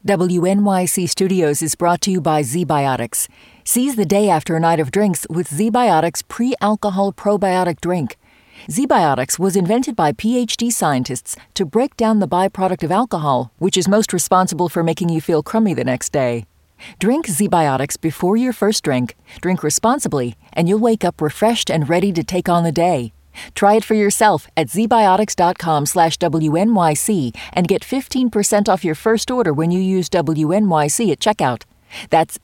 WNYC Studios is brought to you by ZBiotics. Seize the day after a night of drinks with ZBiotics pre-alcohol probiotic drink. ZBiotics was invented by PhD scientists to break down the byproduct of alcohol, which is most responsible for making you feel crummy the next day. Drink ZBiotics before your first drink, drink responsibly, and you'll wake up refreshed and ready to take on the day. Try it for yourself at zbiotics.com/WNYC and get 15% off your first order when you use WNYC at checkout. That's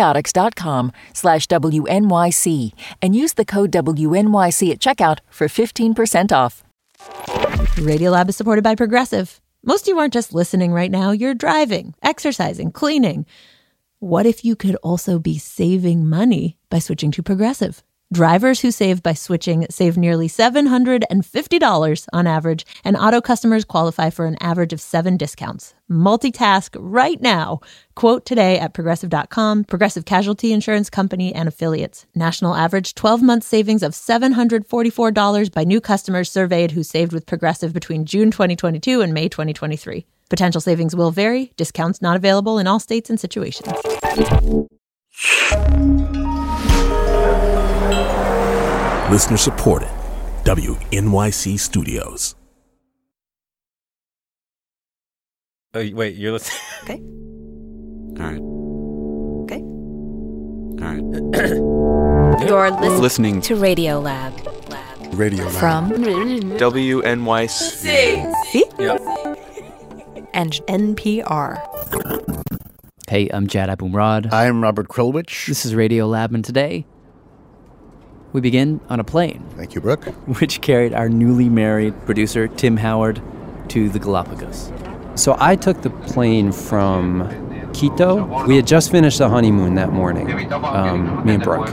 zbiotics.com/WNYC and use the code WNYC at checkout for 15% off. Radiolab is supported by Progressive. Most of you aren't just listening right now, you're driving, exercising, cleaning. What if you could also be saving money by switching to Progressive? Drivers who save by switching save nearly $750 on average, and auto customers qualify for an average of 7 discounts. Multitask right now. Quote today at Progressive.com. Progressive Casualty Insurance Company and Affiliates. National average 12-month savings of $744 by new customers surveyed who saved with Progressive between June 2022 and May 2023. Potential savings will vary. Discounts not available in all states and situations. Listener supported. WNYC Studios. Oh, wait, you're listening? Okay. All right. Okay. All right. You're Listening to Radiolab. Radio Lab. From WNYC. See? Yeah. And NPR. Hey, I'm Jad Abumrad. I'm Robert Krulwich. This is Radio Lab, and today we begin on a plane, Thank you, Brooke. which carried our newly married producer, Tim Howard, to the Galapagos. So I took the plane from Quito. We had just finished the honeymoon that morning, me and Brooke.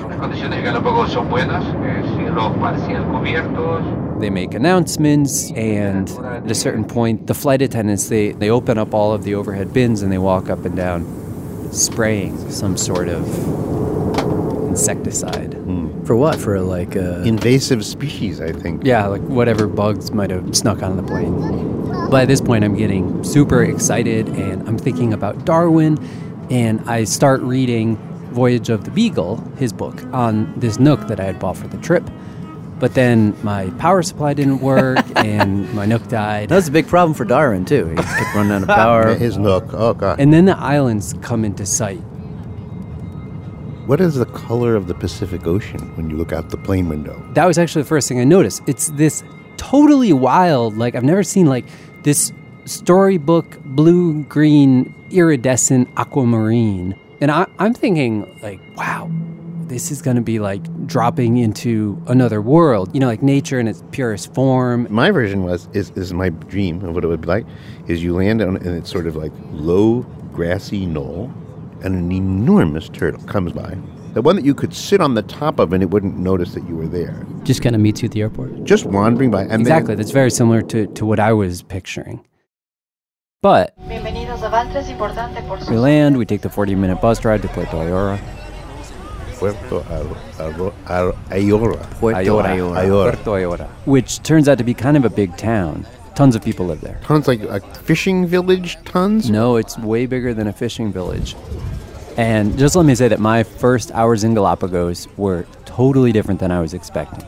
They make announcements, and at a certain point, the flight attendants, they open up all of the overhead bins and they walk up and down, spraying some sort of insecticide. For what? For like Invasive species, I think. yeah, like whatever bugs might have snuck on the plane. By this point, I'm getting super excited, and I'm thinking about Darwin, and I start reading Voyage of the Beagle, his book, on this Nook that I had bought for the trip. But then my power supply didn't work, and my Nook died. That's a big problem for Darwin, too. He kept running out of power. His Nook. Oh, God. And then the islands come into sight. What is the color of the Pacific Ocean when you look out the plane window? That was actually the first thing I noticed. It's this totally wild, like I've never seen like this storybook blue-green iridescent aquamarine. And I'm thinking like, wow, this is going to be like dropping into another world, you know, like nature in its purest form. My version is my dream of what it would be like, is you land on, and it's sort of like low, grassy knoll, and an enormous turtle comes by. The one that you could sit on the top of and it wouldn't notice that you were there. Just kind of meets you at the airport. Just wandering by. And exactly. That's very similar to what I was picturing. But we land, we take the 40-minute bus ride to Puerto Ayora. Puerto Ayora. Puerto Ayora. Which turns out to be kind of a big town. Tons of people live there. Tons, like a fishing village, tons? No, it's way bigger than a fishing village. And just let me say that my first hours in Galapagos were totally different than I was expecting.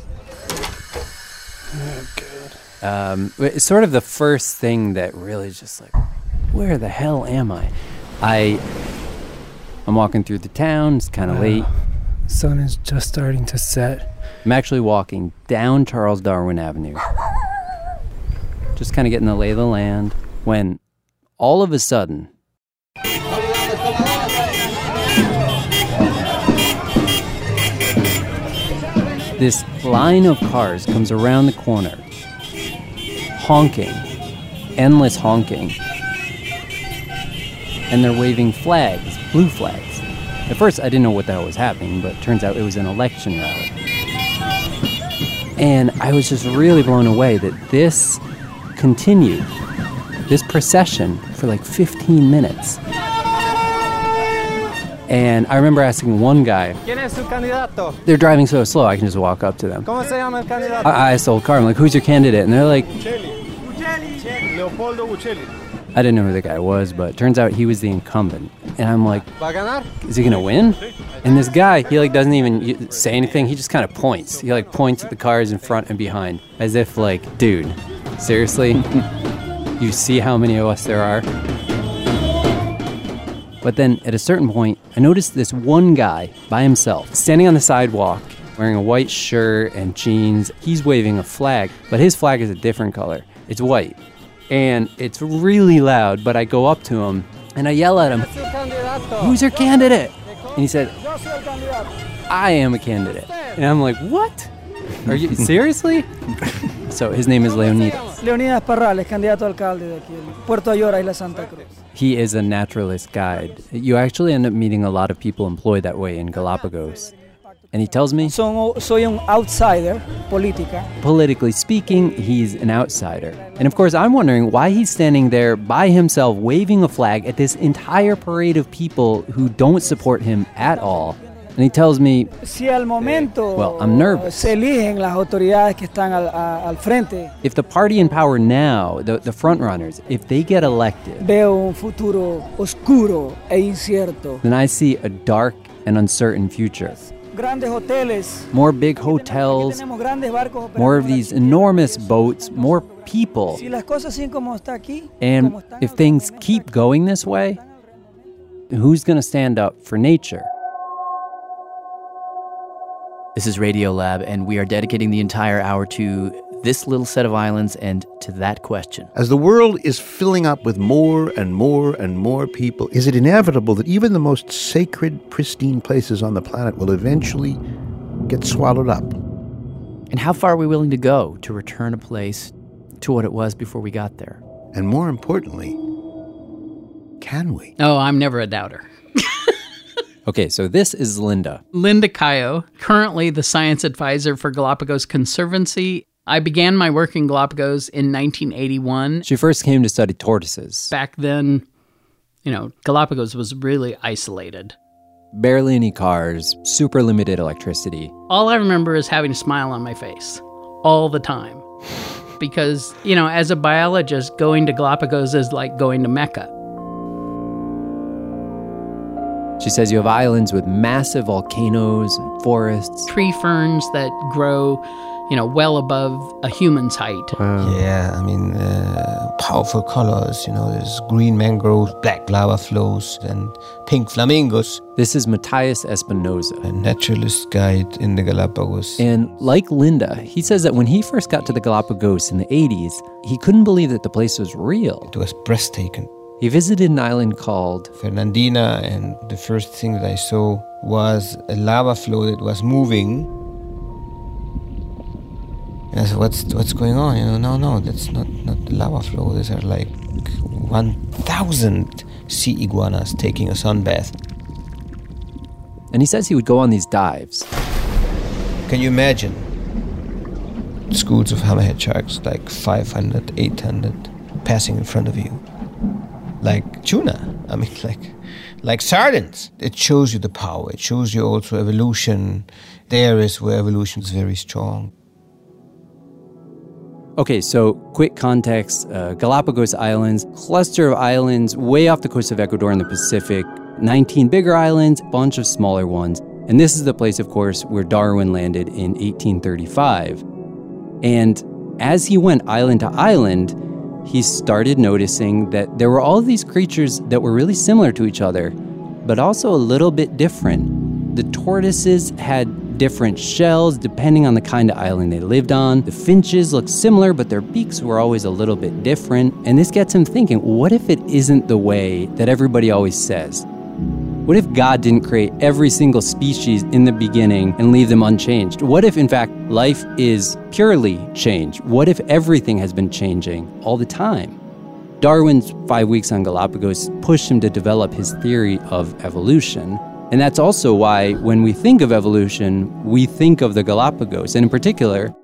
Oh, God. It's sort of the first thing that really just like, where the hell am I? I'm walking through the town. It's kind of late. Sun is just starting to set. I'm actually walking down Charles Darwin Avenue. Just kind of getting the lay of the land, when all of a sudden, this line of cars comes around the corner, honking, endless honking, and they're waving flags, blue flags. At first, I didn't know what the hell was happening, but it turns out it was an election rally. And I was just really blown away that this continued, this procession, for like 15 minutes. And I remember asking one guy, they're driving so slow, I can just walk up to them. I asked the old car, I'm like, who's your candidate? And they're like, Leopoldo Bucelli. I didn't know who the guy was, but it turns out he was the incumbent. And I'm like, is he going to win? And this guy, he like doesn't even say anything. He just kind of points. He like points at the cars in front and behind as if like, dude, seriously? You see how many of us there are? But then at a certain point, I noticed this one guy by himself standing on the sidewalk wearing a white shirt and jeans. He's waving a flag, but his flag is a different color. It's white. And it's really loud, but I go up to him and I yell at him, "Who's your candidate?" And he said, "I am a candidate." And I'm like, "What? Are you seriously?" So his name is Leonidas. Leonidas Parrales, candidato a alcalde de aquí, Puerto Ayora, Isla Santa Cruz. He is a naturalist guide. You actually end up meeting a lot of people employed that way in Galapagos. And he tells me, soy un outsider, política. Politically speaking, he's an outsider. And of course, I'm wondering why he's standing there by himself waving a flag at this entire parade of people who don't support him at all. And he tells me, well, I'm nervous. Se eligen las autoridades que están al frente. If the party in power now, the front runners, if they get elected, veo un futuro oscuro e incierto. Then I see a dark and uncertain future. Grandes hoteles. More big hotels, more of these enormous boats, more people. Si las cosas siguen como está aquí, and if things keep going this way, who's going to stand up for nature? This is Radiolab, and we are dedicating the entire hour to this little set of islands and to that question. As the world is filling up with more and more and more people, is it inevitable that even the most sacred, pristine places on the planet will eventually get swallowed up? And how far are we willing to go to return a place to what it was before we got there? And more importantly, can we? Oh, I'm never a doubter. Okay, so this is Linda. Linda Cayo, currently the science advisor for Galapagos Conservancy. I began my work in Galapagos in 1981. She first came to study tortoises. Back then, Galapagos was really isolated. Barely any cars, super limited electricity. All I remember is having a smile on my face all the time. Because, as a biologist, going to Galapagos is like going to Mecca. She says you have islands with massive volcanoes and forests. Tree ferns that grow, well above a human's height. Wow. Yeah, powerful colors. There's green mangroves, black lava flows, and pink flamingos. This is Matthias Espinosa, a naturalist guide in the Galapagos. And like Linda, he says that when he first got to the Galapagos in the 80s, he couldn't believe that the place was real. It was breathtaking. He visited an island called Fernandina, and the first thing that I saw was a lava flow that was moving. And I said, what's going on? No, that's not the lava flow. These are like 1,000 sea iguanas taking a sunbath. And he says he would go on these dives. Can you imagine? Schools of hammerhead sharks, like 500, 800, passing in front of you. Like tuna, like sardines. It shows you the power. It shows you also evolution. There is where evolution is very strong. Okay, so quick context. Galapagos Islands, cluster of islands way off the coast of Ecuador in the Pacific. 19 bigger islands, bunch of smaller ones. And this is the place, of course, where Darwin landed in 1835. And as he went island to island, he started noticing that there were all of these creatures that were really similar to each other, but also a little bit different. The tortoises had different shells depending on the kind of island they lived on. The finches looked similar, but their beaks were always a little bit different. And this gets him thinking, what if it isn't the way that everybody always says? What if God didn't create every single species in the beginning and leave them unchanged? What if, in fact, life is purely change? What if everything has been changing all the time? Darwin's 5 weeks on Galapagos pushed him to develop his theory of evolution. And that's also why, when we think of evolution, we think of the Galapagos. And in particular,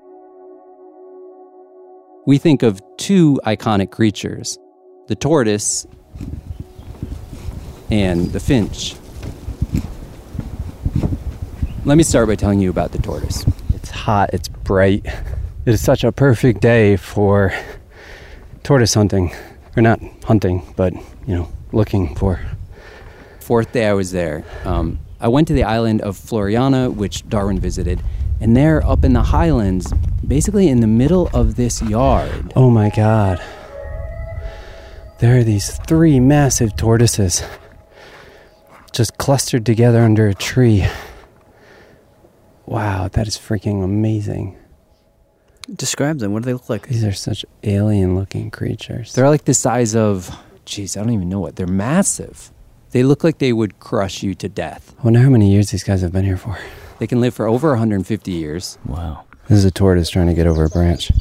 we think of two iconic creatures, the tortoise and the finch. Let me start by telling you about the tortoise. It's hot, it's bright. It is such a perfect day for tortoise hunting. or not hunting, but, looking for. Fourth day I was there, I went to the island of Floriana, which Darwin visited, and there up in the highlands, basically in the middle of this yard. Oh my God. There are these 3 massive tortoises just clustered together under a tree. Wow, that is freaking amazing. Describe them. What do they look like? These are such alien-looking creatures. They're like the size of, I don't even know what. They're massive. They look like they would crush you to death. I wonder how many years these guys have been here for. They can live for over 150 years. Wow. This is a tortoise trying to get over a branch.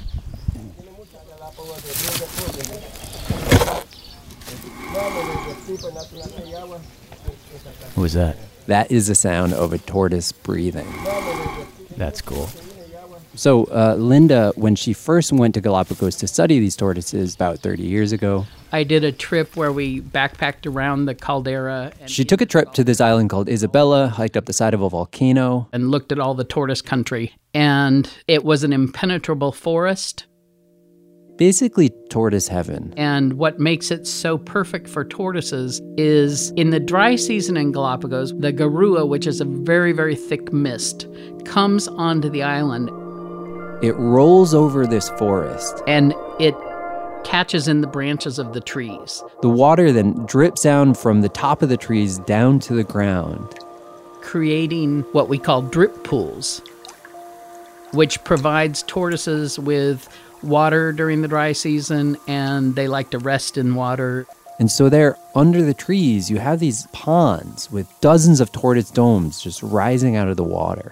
What was that? That is the sound of a tortoise breathing. That's cool. So Linda, when she first went to Galapagos to study these tortoises about 30 years ago, I did a trip where we backpacked around the caldera. She took a trip to this island called Isabella, hiked up the side of a volcano, and looked at all the tortoise country. And it was an impenetrable forest. Basically tortoise heaven. And what makes it so perfect for tortoises is in the dry season in Galapagos, the garua, which is a very, very thick mist, comes onto the island. It rolls over this forest. And it catches in the branches of the trees. The water then drips down from the top of the trees down to the ground, creating what we call drip pools, which provides tortoises with water during the dry season, and they like to rest in water. And so there, under the trees, you have these ponds with dozens of tortoise domes just rising out of the water.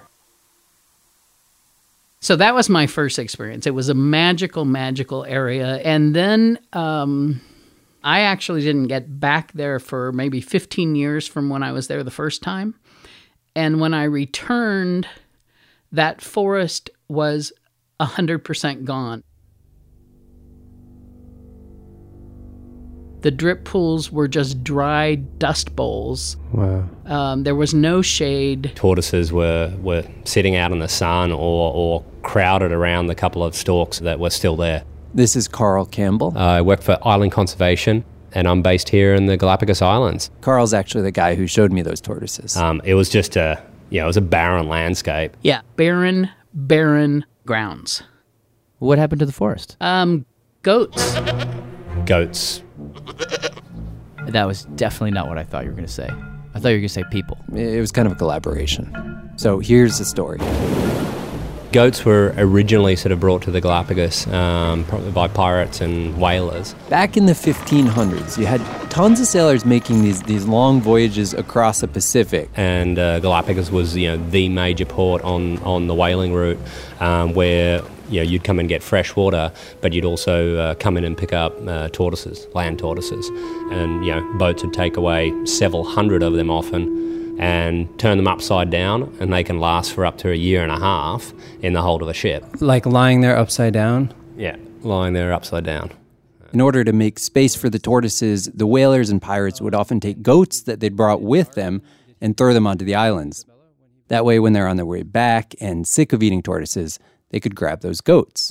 So that was my first experience. It was a magical, magical area. And then I actually didn't get back there for maybe 15 years from when I was there the first time. And when I returned, that forest was 100% gone. The drip pools were just dry dust bowls. Wow. There was no shade. Tortoises were sitting out in the sun or crowded around the couple of stalks that were still there. This is Carl Campbell. I work for Island Conservation, and I'm based here in the Galapagos Islands. Carl's actually the guy who showed me those tortoises. It was just it was a barren landscape. Yeah, barren grounds. What happened to the forest? Goats. Goats. That was definitely not what I thought you were going to say. I thought you were going to say people. It was kind of a collaboration. So here's the story. Goats were originally sort of brought to the Galapagos probably by pirates and whalers. Back in the 1500s, you had tons of sailors making these long voyages across the Pacific. And Galapagos was the major port on the whaling route where you'd come and get fresh water, but you'd also come in and pick up tortoises, land tortoises. And boats would take away several hundred of them often and turn them upside down, and they can last for up to a year and a half in the hold of a ship. Like lying there upside down? Yeah, lying there upside down. In order to make space for the tortoises, the whalers and pirates would often take goats that they'd brought with them and throw them onto the islands. That way, when they're on their way back and sick of eating tortoises, they could grab those goats.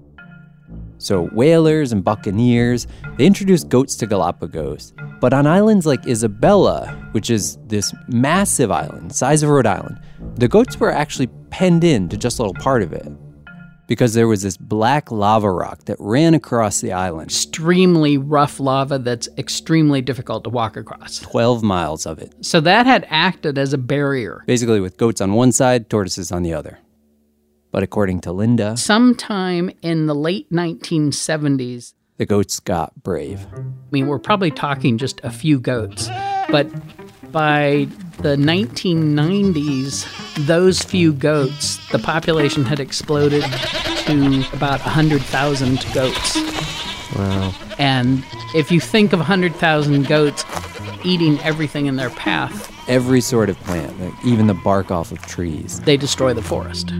So whalers and buccaneers, they introduced goats to Galapagos. But on islands like Isabella, which is this massive island, size of Rhode Island, the goats were actually penned in to just a little part of it, because there was this black lava rock that ran across the island. Extremely rough lava that's extremely difficult to walk across. 12 miles of it. So that had acted as a barrier. Basically with goats on one side, tortoises on the other. But according to Linda, sometime in the late 1970s, the goats got brave. I mean, we're probably talking just a few goats, but by the 1990s, those few goats, the population had exploded to about 100,000 goats. Wow. And if you think of 100,000 goats eating everything in their path, every sort of plant, like even the bark off of trees, they destroy the forest.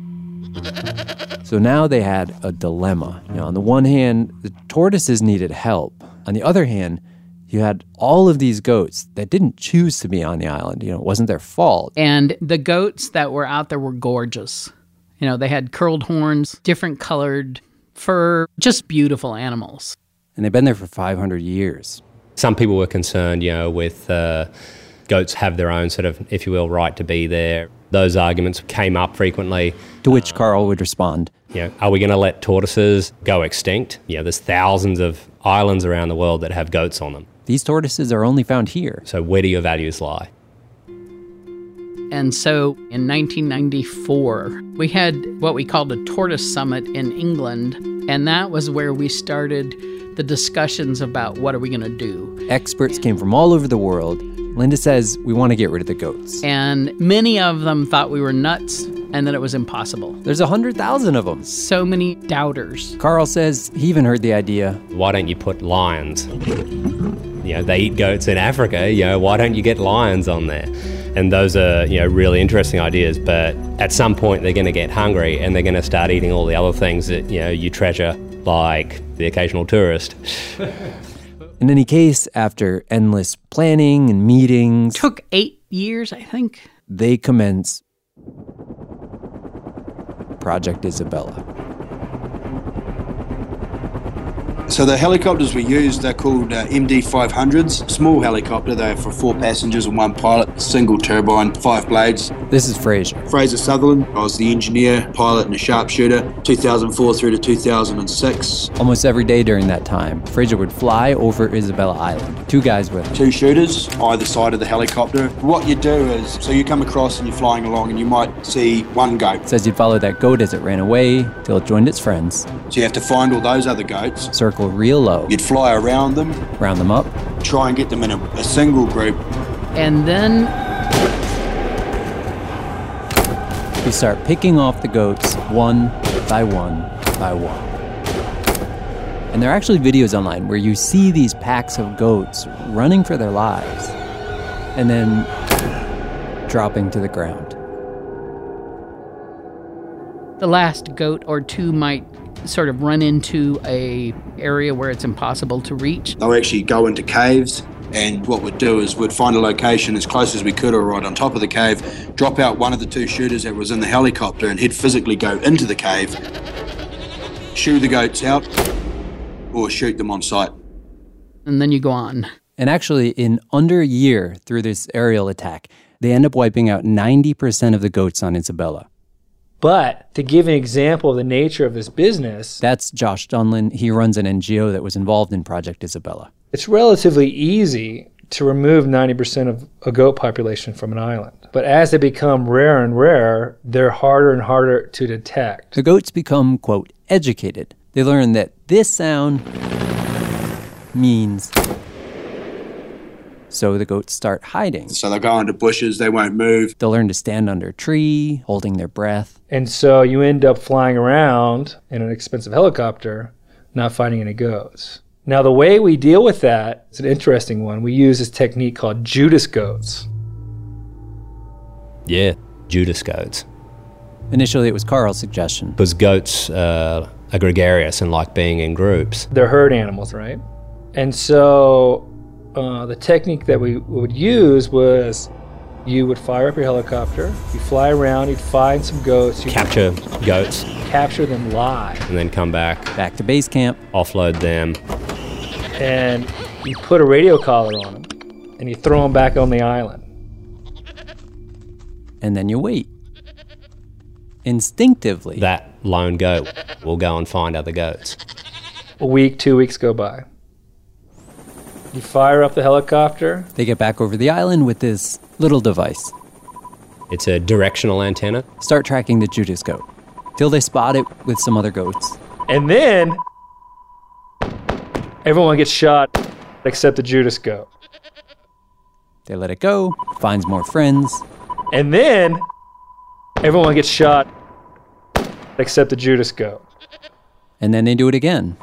So now they had a dilemma. On the one hand, the tortoises needed help. On the other hand, you had all of these goats that didn't choose to be on the island. It wasn't their fault. And the goats that were out there were gorgeous. They had curled horns, different colored fur, just beautiful animals. and they've been there for 500 years. Some people were concerned, with goats have their own sort of, if you will, right to be there. Those arguments came up frequently. To which Carl would respond, are we going to let tortoises go extinct? There's thousands of islands around the world that have goats on them. These tortoises are only found here. So where do your values lie? And so in 1994, we had what we called a tortoise summit in England, and that was where we started the discussions about what are we going to do. Experts came from all over the world. Linda says, we want to get rid of the goats. And many of them thought we were nuts and that it was impossible. There's 100,000 of them. So many doubters. Carl says he even heard the idea. Why don't you put lions? They eat goats in Africa. Why don't you get lions on there? And those are, really interesting ideas. But at some point, they're going to get hungry and they're going to start eating all the other things that, you treasure, like the occasional tourist. In any case, after endless planning and meetings... Took 8 years, I think. They commence Project Isabella. So the helicopters we use, they're called MD-500s. Small helicopter, they're for 4 passengers and 1 pilot, single turbine, 5 blades. This is Fraser. Fraser Sutherland. I was the engineer, pilot and a sharpshooter, 2004 through to 2006. Almost every day during that time, Fraser would fly over Isabella Island. 2 guys with him. 2 shooters, either side of the helicopter. What you do is, so you come across and you're flying along and you might see 1 goat. Says you'd follow that goat as it ran away till it joined its friends. So you have to find all those other goats. Circle real low. You'd fly around them. Round them up. Try and get them in a single group. And then you start picking off the goats one by one by one. And there are actually videos online where you see these packs of goats running for their lives and then dropping to the ground. The last goat or 2 might sort of run into a area where it's impossible to reach. They'll actually go into caves, and what we'd do is we'd find a location as close as we could or right on top of the cave, drop out one of the 2 shooters that was in the helicopter, and he'd physically go into the cave, shoo the goats out, or shoot them on sight. And then you go on. And actually, in under a year through this aerial attack, they end up wiping out 90% of the goats on Isabella. But to give an example of the nature of this business... That's Josh Dunlin. He runs an NGO that was involved in Project Isabella. It's relatively easy to remove 90% of a goat population from an island. But as they become rarer and rarer, they're harder and harder to detect. The goats become, quote, educated. They learn that this sound means... So the goats start hiding. So they'll go into bushes, they won't move. They'll learn to stand under a tree, holding their breath. And so you end up flying around in an expensive helicopter, not finding any goats. Now the way we deal with that is an interesting one. We use this technique called Judas goats. Yeah, Judas goats. Initially it was Carl's suggestion. Because goats are gregarious and like being in groups. They're herd animals, right? And so... the technique that we would use was you would fire up your helicopter, you fly around, you'd find some goats. Capture goats. Capture them live. And then come back. Back to base camp. Offload them. And you put a radio collar on them, and you throw them back on the island. And then you wait. Instinctively. That lone goat will go and find other goats. A week, 2 weeks go by. You fire up the helicopter. They get back over the island with this little device. It's a directional antenna. Start tracking the Judas goat till they spot it with some other goats. And then everyone gets shot except the Judas goat. They let it go, finds more friends. And then everyone gets shot except the Judas goat. And then they do it again.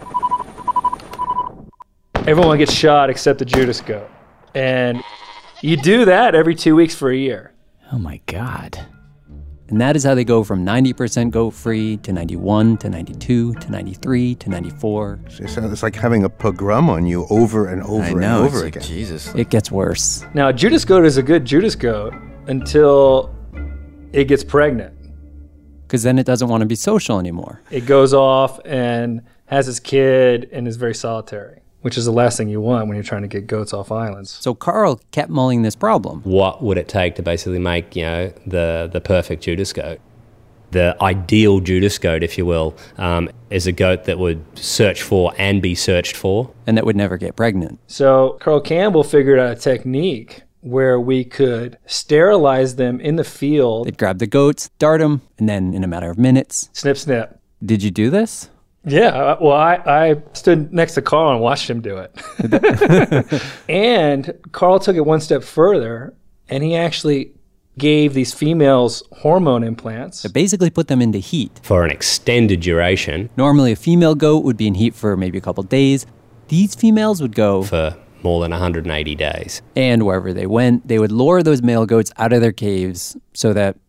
Everyone gets shot except the Judas goat. And you do that every 2 weeks for a year. Oh my God. And that is how they go from 90% goat free to 91 to 92 to 93 to 94. It's like having a pogrom on you over and over and over again. Jesus. It gets worse. Now, Judas goat is a good Judas goat until it gets pregnant. Because then it doesn't want to be social anymore. It goes off and has his kid, and is very solitary, which is the last thing you want when you're trying to get goats off islands. So Carl kept mulling this problem. What would it take to basically make, the perfect Judas goat? The ideal Judas goat, if you will, is a goat that would search for and be searched for. And that would never get pregnant. So Carl Campbell figured out a technique where we could sterilize them in the field. They'd grab the goats, dart them, and then in a matter of minutes... Snip, snip. Did you do this? Yeah, well, I stood next to Carl and watched him do it. And Carl took it one step further, and he actually gave these females hormone implants. It basically put them into heat. For an extended duration. Normally, a female goat would be in heat for maybe a couple days. These females would go... for more than 180 days. And wherever they went, they would lure those male goats out of their caves so that,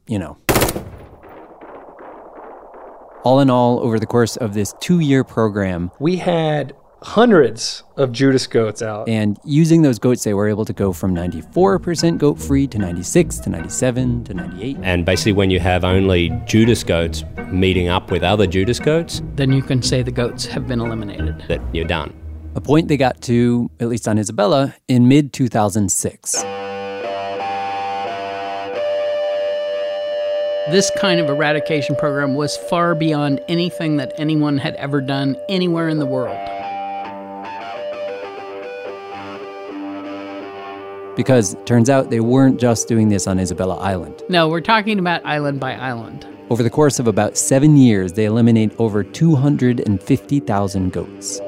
all in all, over the course of this 2-year program... we had hundreds of Judas goats out. And using those goats, they were able to go from 94% goat-free to 96 to 97 to 98. And basically when you have only Judas goats meeting up with other Judas goats... then you can say the goats have been eliminated. That you're done. A point they got to, at least on Isabella, in mid-2006. This kind of eradication program was far beyond anything that anyone had ever done anywhere in the world. Because it turns out they weren't just doing this on Isabella Island. No, we're talking about island by island. Over the course of about 7 years, they eliminate over 250,000 goats.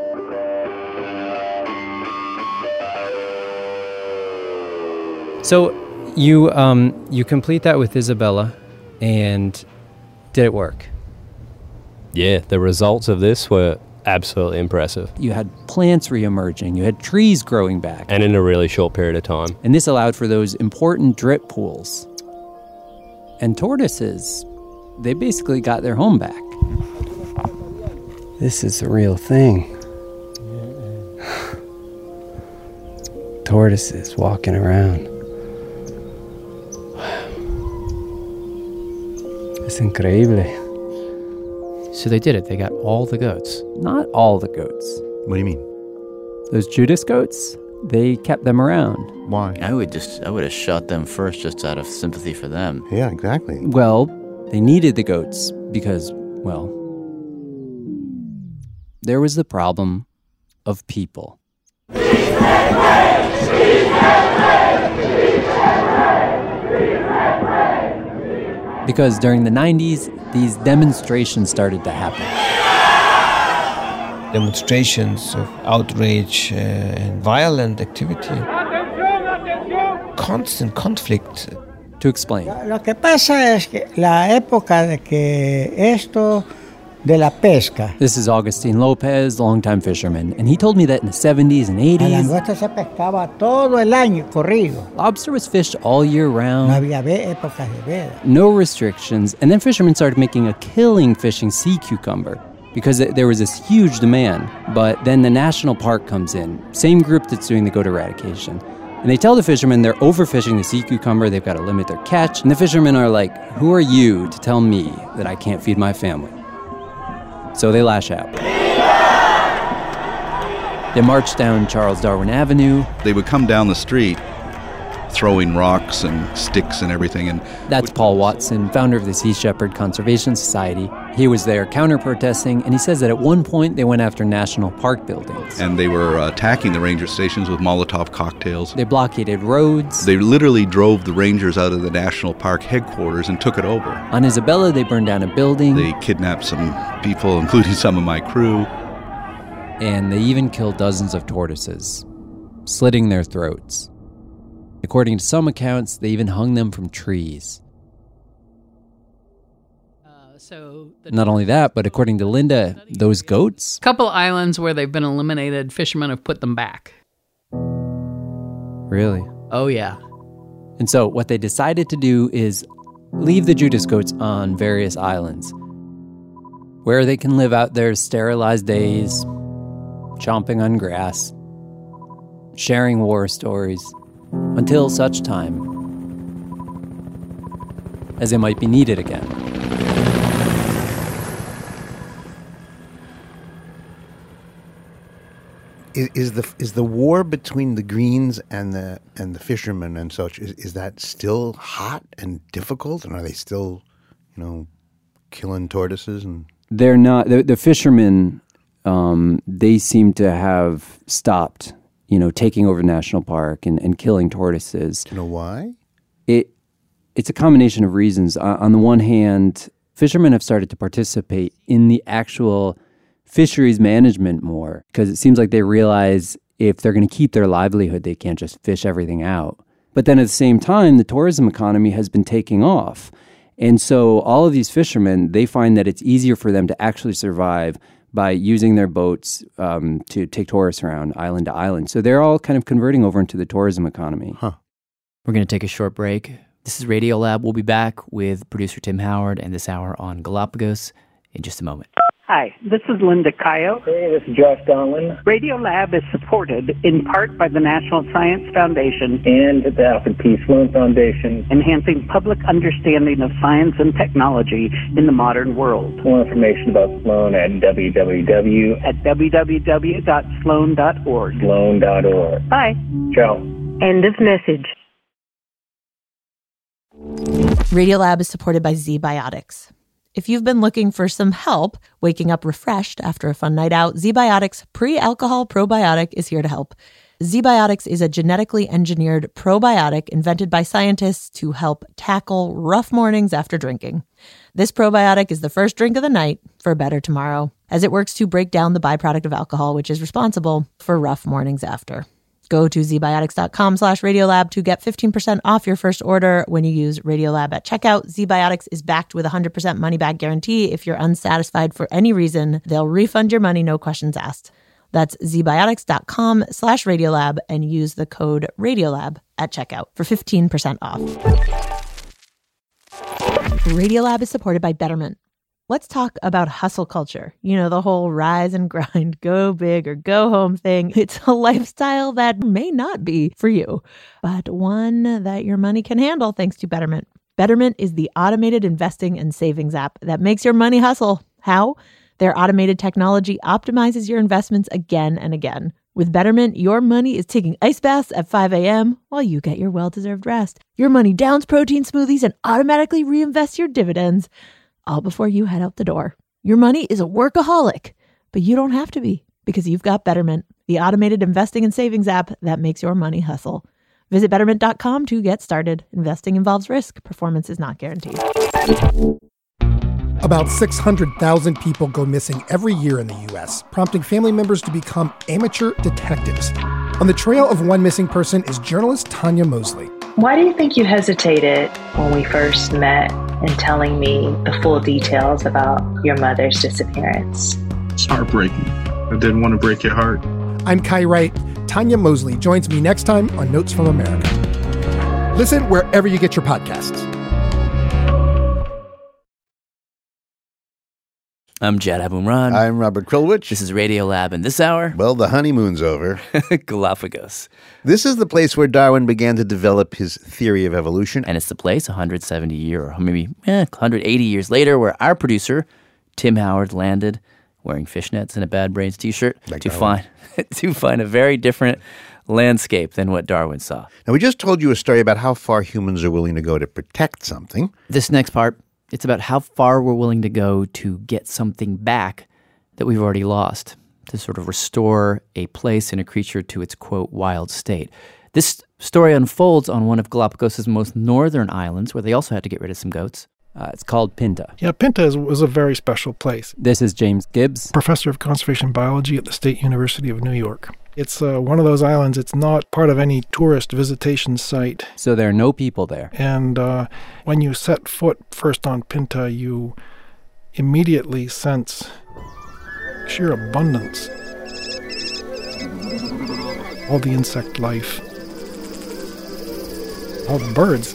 So you complete that with Isabella, and did it work? Yeah, the results of this were absolutely impressive. You had plants reemerging, you had trees growing back. And in a really short period of time. And this allowed for those important drip pools. And tortoises, they basically got their home back. This is the real thing. Tortoises walking around. Es increíble. So they did it. They got all the goats. Not all the goats. What do you mean? Those Judas goats, they kept them around. Why? I would have shot them first just out of sympathy for them. Yeah, exactly. Well, they needed the goats because, well, there was the problem of people. Because during the 90s, these demonstrations started to happen. Demonstrations of outrage and violent activity. Constant conflict. To explain. Lo que pasa es que la época de que esto de la pesca. This is Agustin Lopez, longtime fisherman, and he told me that in the 70s and 80s, la langosta se pescaba todo el año corrido. Lobster was fished all year round. No había épocas de veda. No restrictions, and then fishermen started making a killing fishing sea cucumber because there was this huge demand. But then the national park comes in, same group that's doing the goat eradication. And they tell the fishermen they're overfishing the sea cucumber, they've got to limit their catch. And the fishermen are like, who are you to tell me that I can't feed my family? So they lash out. They march down Charles Darwin Avenue. They would come down the street throwing rocks and sticks and everything. And that's Paul Watson, founder of the Sea Shepherd Conservation Society. He was there counter-protesting, and he says that at one point they went after national park buildings. And they were attacking the ranger stations with Molotov cocktails. They blockaded roads. They literally drove the rangers out of the national park headquarters and took it over. On Isabella, they burned down a building. They kidnapped some people, including some of my crew. And they even killed dozens of tortoises, slitting their throats. According to some accounts, they even hung them from trees. Not only that, but according to Linda, those goats... A couple islands where they've been eliminated, fishermen have put them back. Really? Oh, yeah. And so what they decided to do is leave the Judas goats on various islands where they can live out their sterilized days, chomping on grass, sharing war stories, until such time as they might be needed again. Is the war between the Greens and the fishermen and such, is that still hot and difficult? And are they still, killing tortoises? And They're not. The fishermen, they seem to have stopped, taking over the national park and killing tortoises. Do you know why? It's a combination of reasons. On the one hand, fishermen have started to participate in the actual fisheries management more because it seems like they realize if they're going to keep their livelihood, they can't just fish everything out. But then at the same time, the tourism economy has been taking off. And so all of these fishermen, they find that it's easier for them to actually survive by using their boats to take tourists around island to island. So they're all kind of converting over into the tourism economy. Huh. We're going to take a short break. This is Radiolab. We'll be back with producer Tim Howard and this hour on Galapagos in just a moment. Hi, this is Linda Cayo. Hey, this is Josh Donlin. Radiolab is supported in part by the National Science Foundation and the Alfred P. Sloan Foundation, enhancing public understanding of science and technology in the modern world. More information about Sloan at www.sloan.org. Sloan.org. Bye. Ciao. End of message. Radiolab is supported by ZBiotics. If you've been looking for some help waking up refreshed after a fun night out, ZBiotics Pre-Alcohol Probiotic is here to help. ZBiotics is a genetically engineered probiotic invented by scientists to help tackle rough mornings after drinking. This probiotic is the first drink of the night for a better tomorrow, as it works to break down the byproduct of alcohol, which is responsible for rough mornings after. Go to zbiotics.com/Radiolab to get 15% off your first order when you use Radiolab at checkout. ZBiotics is backed with a 100% money-back guarantee. If you're unsatisfied for any reason, they'll refund your money, no questions asked. That's zbiotics.com/Radiolab and use the code Radiolab at checkout for 15% off. Radiolab is supported by Betterment. Let's talk about hustle culture. The whole rise and grind, go big or go home thing. It's a lifestyle that may not be for you, but one that your money can handle thanks to Betterment. Betterment is the automated investing and savings app that makes your money hustle. How? Their automated technology optimizes your investments again and again. With Betterment, your money is taking ice baths at 5 a.m. while you get your well-deserved rest. Your money downs protein smoothies and automatically reinvests your dividends, all before you head out the door. Your money is a workaholic, but you don't have to be because you've got Betterment, the automated investing and savings app that makes your money hustle. Visit Betterment.com to get started. Investing involves risk. Performance is not guaranteed. About 600,000 people go missing every year in the U.S., prompting family members to become amateur detectives. On the trail of one missing person is journalist Tanya Mosley. Why do you think you hesitated when we first met in telling me the full details about your mother's disappearance? It's heartbreaking. I didn't want to break your heart. I'm Kai Wright. Tanya Mosley joins me next time on Notes from America. Listen wherever you get your podcasts. I'm Jad Abumrad. I'm Robert Krulwich. This is Radiolab, and this hour... Well, the honeymoon's over. Galapagos. This is the place where Darwin began to develop his theory of evolution. And it's the place 170 years, or maybe 180 years later, where our producer, Tim Howard, landed wearing fishnets and a Bad Brains t-shirt to find a very different landscape than what Darwin saw. Now, we just told you a story about how far humans are willing to go to protect something. This next part, it's about how far we're willing to go to get something back that we've already lost, to sort of restore a place and a creature to its, quote, wild state. This story unfolds on one of Galapagos' most northern islands, where they also had to get rid of some goats. It's called Pinta. Yeah, Pinta was a very special place. This is James Gibbs, professor of conservation biology at the State University of New York. It's one of those islands. It's not part of any tourist visitation site. So there are no people there. And when you set foot first on Pinta, you immediately sense sheer abundance. All the insect life. All the birds.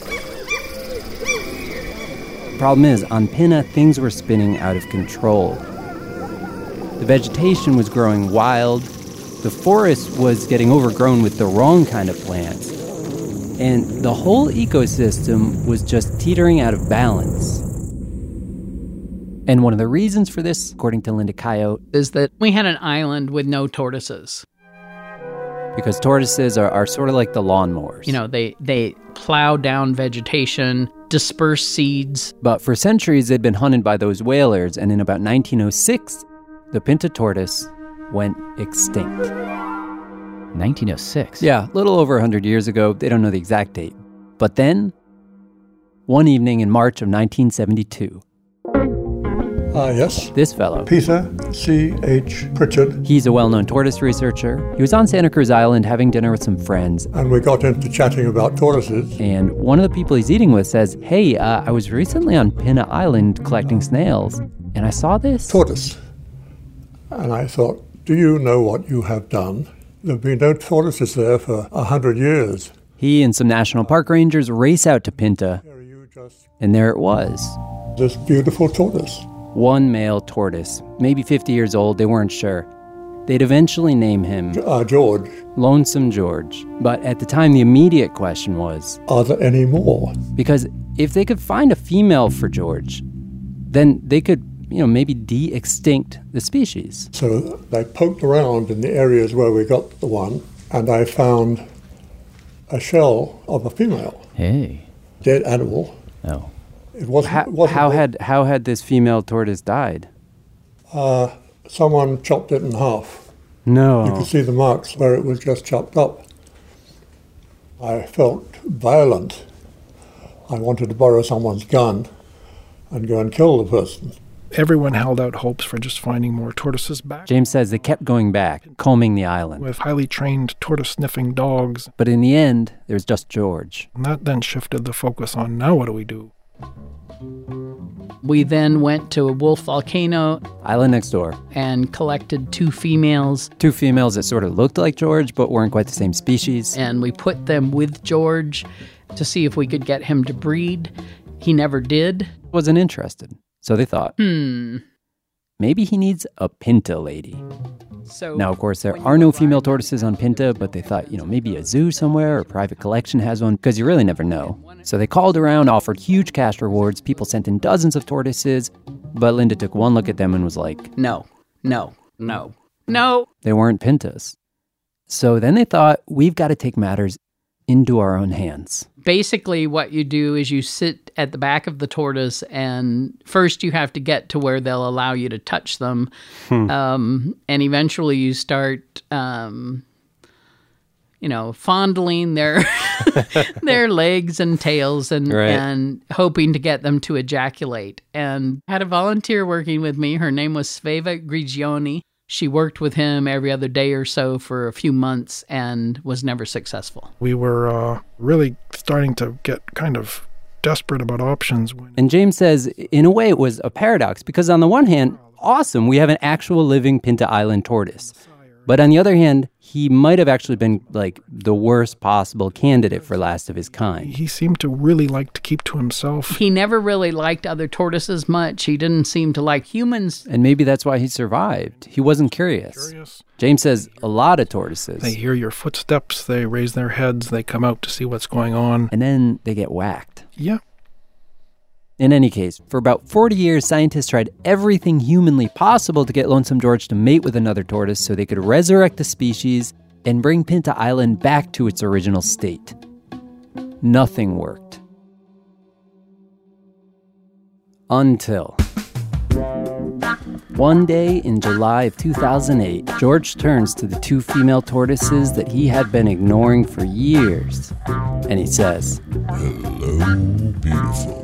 The problem is, on Pinta, things were spinning out of control. The vegetation was growing wild. The forest was getting overgrown with the wrong kind of plants. And the whole ecosystem was just teetering out of balance. And one of the reasons for this, according to Linda Cayo, is that we had an island with no tortoises. because tortoises are sort of like the lawnmowers. You know, they plow down vegetation, disperse seeds. But for centuries, they'd been hunted by those whalers, and in about 1906, the Pinta tortoise went extinct. 1906? Yeah, a little over 100 years ago. They don't know the exact date. But then, one evening in March of 1972. Yes. This fellow. Peter C.H. Pritchard. He's a well-known tortoise researcher. He was on Santa Cruz Island having dinner with some friends. And we got into chatting about tortoises. And one of the people he's eating with says, hey, I was recently on Pinta Island collecting snails, and I saw this. Tortoise. And I thought, do you know what you have done? There have been no tortoises there for 100 years. He and some national park rangers race out to Pinta, and there it was. This beautiful tortoise. One male tortoise, maybe 50 years old, they weren't sure. They'd eventually name him George. Lonesome George. But at the time, the immediate question was, are there any more? Because if they could find a female for George, then they could, maybe de-extinct the species. So they poked around in the areas where we got the one, and I found a shell of a female. Hey. Dead animal. Oh. It wasn't. How had this female tortoise died? Someone chopped it in half. No. You could see the marks where it was just chopped up. I felt violent. I wanted to borrow someone's gun and go and kill the person. Everyone held out hopes for just finding more tortoises back. James says they kept going back, combing the island. With highly trained tortoise-sniffing dogs. But in the end, there was just George. And that then shifted the focus on, now what do we do? We then went to a Wolf Volcano island next door and collected two females. Two females that sort of looked like George but weren't quite the same species. And we put them with George to see if we could get him to breed. He never did. Wasn't interested. So they thought, maybe he needs a Pinta lady. So now, of course, there are no female tortoises on Pinta, but they thought, maybe a zoo somewhere or a private collection has one, because you really never know. So they called around, offered huge cash rewards. People sent in dozens of tortoises, but Linda took one look at them and was like, No. They weren't Pintas. So then they thought, we've got to take matters into our own hands. Basically, what you do is you sit at the back of the tortoise, and first you have to get to where they'll allow you to touch them. And eventually you start, fondling their their legs and tails and hoping to get them to ejaculate. And I had a volunteer working with me. Her name was Sveva Grigioni. She worked with him every other day or so for a few months and was never successful. We were really starting to get kind of desperate about options. And James says, in a way, it was a paradox because on the one hand, awesome, we have an actual living Pinta Island tortoise. But on the other hand, he might have actually been like the worst possible candidate for last of his kind. He seemed to really like to keep to himself. He never really liked other tortoises much. He didn't seem to like humans. And maybe that's why he survived. He wasn't curious. James says a lot of tortoises. They hear your footsteps, they raise their heads, they come out to see what's going on. And then they get whacked. Yeah. In any case, for about 40 years, scientists tried everything humanly possible to get Lonesome George to mate with another tortoise so they could resurrect the species and bring Pinta Island back to its original state. Nothing worked. Until one day in July of 2008, George turns to the two female tortoises that he had been ignoring for years, and he says, "Hello, beautiful.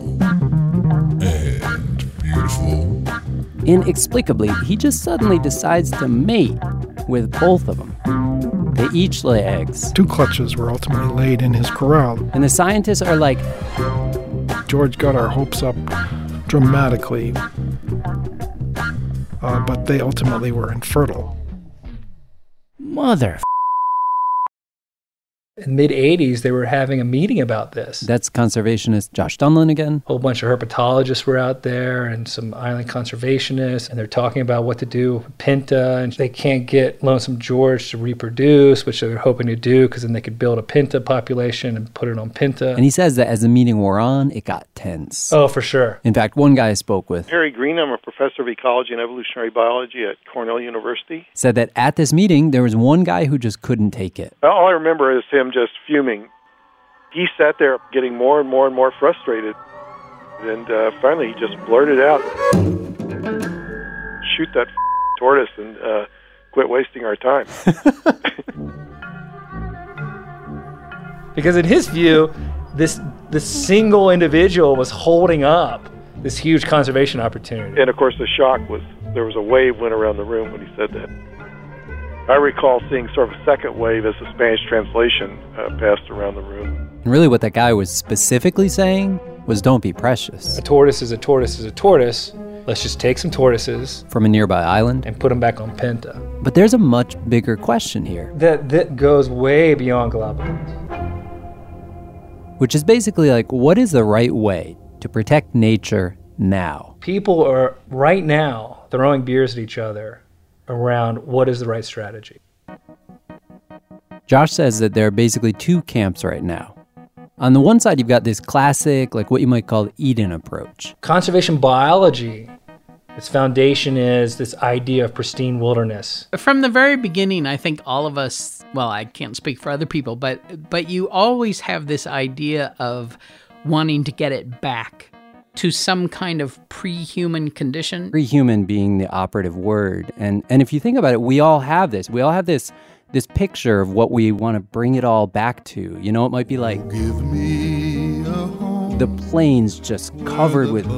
And beautiful." Inexplicably, he just suddenly decides to mate with both of them. They each lay eggs. 2 clutches were ultimately laid in his corral. And the scientists are like, George got our hopes up dramatically, but they ultimately were infertile. Mother In the mid-'80s, they were having a meeting about this. That's conservationist Josh Dunlin again. A whole bunch of herpetologists were out there and some island conservationists, and they're talking about what to do with Pinta, and they can't get Lonesome George to reproduce, which they're hoping to do because then they could build a Pinta population and put it on Pinta. And he says that as the meeting wore on, it got tense. Oh, for sure. In fact, one guy I spoke with, Harry Green, I'm a professor of ecology and evolutionary biology at Cornell University, said that at this meeting, there was one guy who just couldn't take it. All I remember is him just fuming. He sat there getting more and more and more frustrated. And finally, he just blurted out, "Shoot that tortoise and quit wasting our time." Because in his view, this single individual was holding up this huge conservation opportunity. And of course, the shock was there was a wave went around the room when he said that. I recall seeing sort of a second wave as the Spanish translation passed around the room. And really what that guy was specifically saying was don't be precious. A tortoise is a tortoise is a tortoise. Let's just take some tortoises from a nearby island and put them back on Pinta. But there's a much bigger question here. That goes way beyond Galapagos. Which is basically like, what is the right way to protect nature now? People are right now throwing beers at each other around what is the right strategy. Josh says that there are basically two camps right now. On the one side, you've got this classic, like what you might call Eden approach. Conservation biology, its foundation is this idea of pristine wilderness. From the very beginning, I think all of us, well, I can't speak for other people, but you always have this idea of wanting to get it back to some kind of pre-human condition. Pre-human being the operative word. And if you think about it, we all have this. We all have this picture of what we want to bring it all back to. You know, it might be like the plains just covered with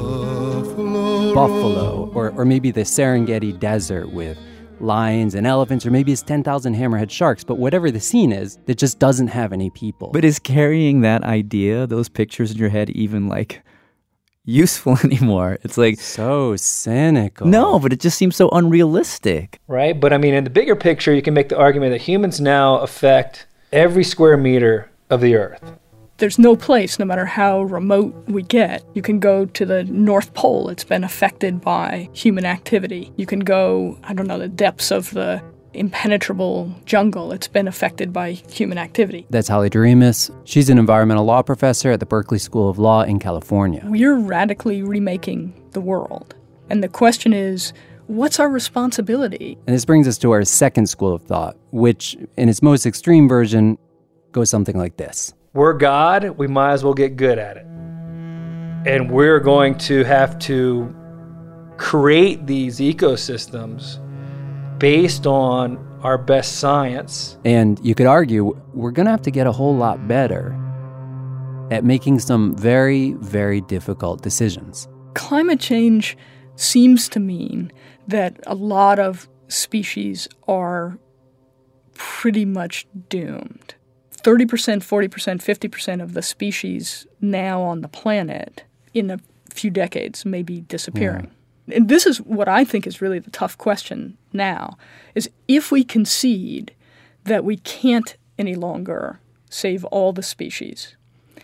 buffalo, or maybe the Serengeti desert with lions and elephants, or maybe it's 10,000 hammerhead sharks. But whatever the scene is, it just doesn't have any people. But is carrying that idea, those pictures in your head, even like useful anymore? It's like so cynical. No, but it just seems so unrealistic. Right? But I mean, in the bigger picture, you can make the argument that humans now affect every square meter of the earth. There's no place, no matter how remote we get. You can go to the North Pole. It's been affected by human activity. You can go, the depths of the impenetrable jungle. It's been affected by human activity. That's Holly Doremus. She's an environmental law professor at the Berkeley School of Law in California. We're radically remaking the world. And the question is, what's our responsibility? And this brings us to our second school of thought, which in its most extreme version goes something like this. We're God, we might as well get good at it. And we're going to have to create these ecosystems based on our best science. And you could argue we're going to have to get a whole lot better at making some very, very difficult decisions. Climate change seems to mean that a lot of species are pretty much doomed. 30%, 40%, 50% of the species now on the planet in a few decades may be disappearing. Yeah. And this is what I think is really the tough question now, is if we concede that we can't any longer save all the species,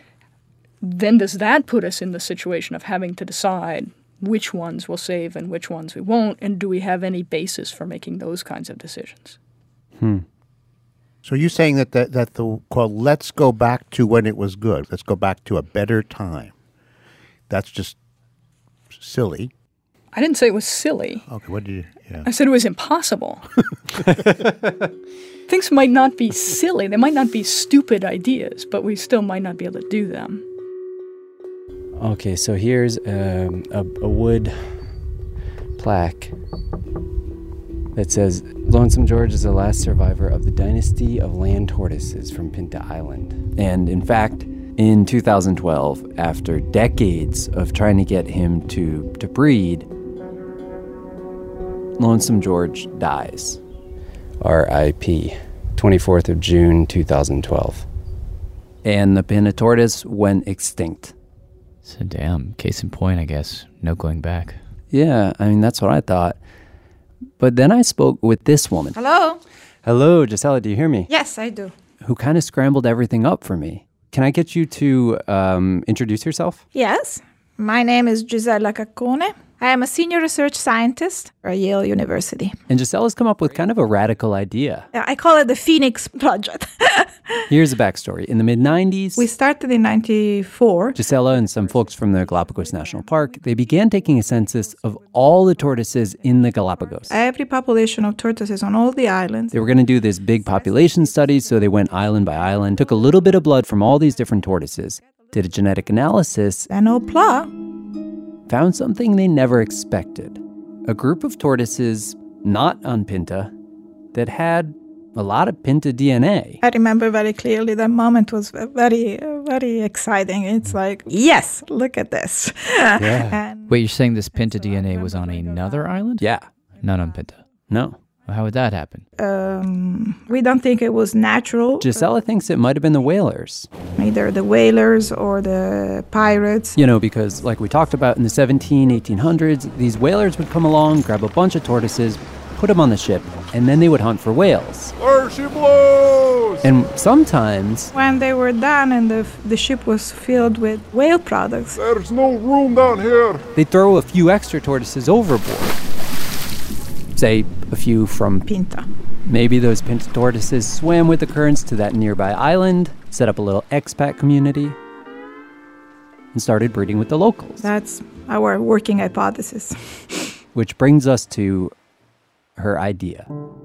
then does that put us in the situation of having to decide which ones we'll save and which ones we won't, and do we have any basis for making those kinds of decisions? So you're saying that the quote, let's go back to when it was good, let's go back to a better time, that's just silly. I didn't say it was silly. Okay, what did you... Yeah. I said it was impossible. Things might not be silly. They might not be stupid ideas, but we still might not be able to do them. Okay, so here's a wood plaque that says, Lonesome George is the last survivor of the dynasty of land tortoises from Pinta Island. And in fact, in 2012, after decades of trying to get him to breed, Lonesome George dies. R.I.P. 24th of June, 2012. And the Pinta tortoise went extinct. So damn, case in point, I guess. No going back. Yeah, I mean, that's what I thought. But then I spoke with this woman. Hello? Hello, Gisela, do you hear me? Yes, I do. who kind of scrambled everything up for me. Can I get you to introduce yourself? Yes. My name is Gisella Caccone. I am a senior research scientist at Yale University. And Gisella's come up with kind of a radical idea. I call it the Phoenix Project. Here's the backstory. In the mid-90s, we started in 94. Gisella and some folks from the Galapagos National Park, they began taking a census of all the tortoises in the Galapagos. Every population of tortoises on all the islands. They were going to do this big population study, so they went island by island, took a little bit of blood from all these different tortoises, did a genetic analysis, and hopla, found something they never expected. A group of tortoises not on Pinta that had a lot of Pinta DNA. I remember very clearly that moment was very, very exciting. It's like, yes, look at this. Yeah. Wait, you're saying this Pinta DNA was on another island? Yeah. Not on Pinta? No. How would that happen? We don't think it was natural. Gisella thinks it might have been the whalers. Either the whalers or the pirates. You know, because like we talked about in the 1800s, these whalers would come along, grab a bunch of tortoises, put them on the ship, and then they would hunt for whales. There she blows! And sometimes, when they were done and the ship was filled with whale products, there's no room down here. They'd throw a few extra tortoises overboard. Say, a few from Pinta. Maybe those Pinta tortoises swam with the currents to that nearby island, set up a little expat community, and started breeding with the locals. That's our working hypothesis. Which brings us to her idea.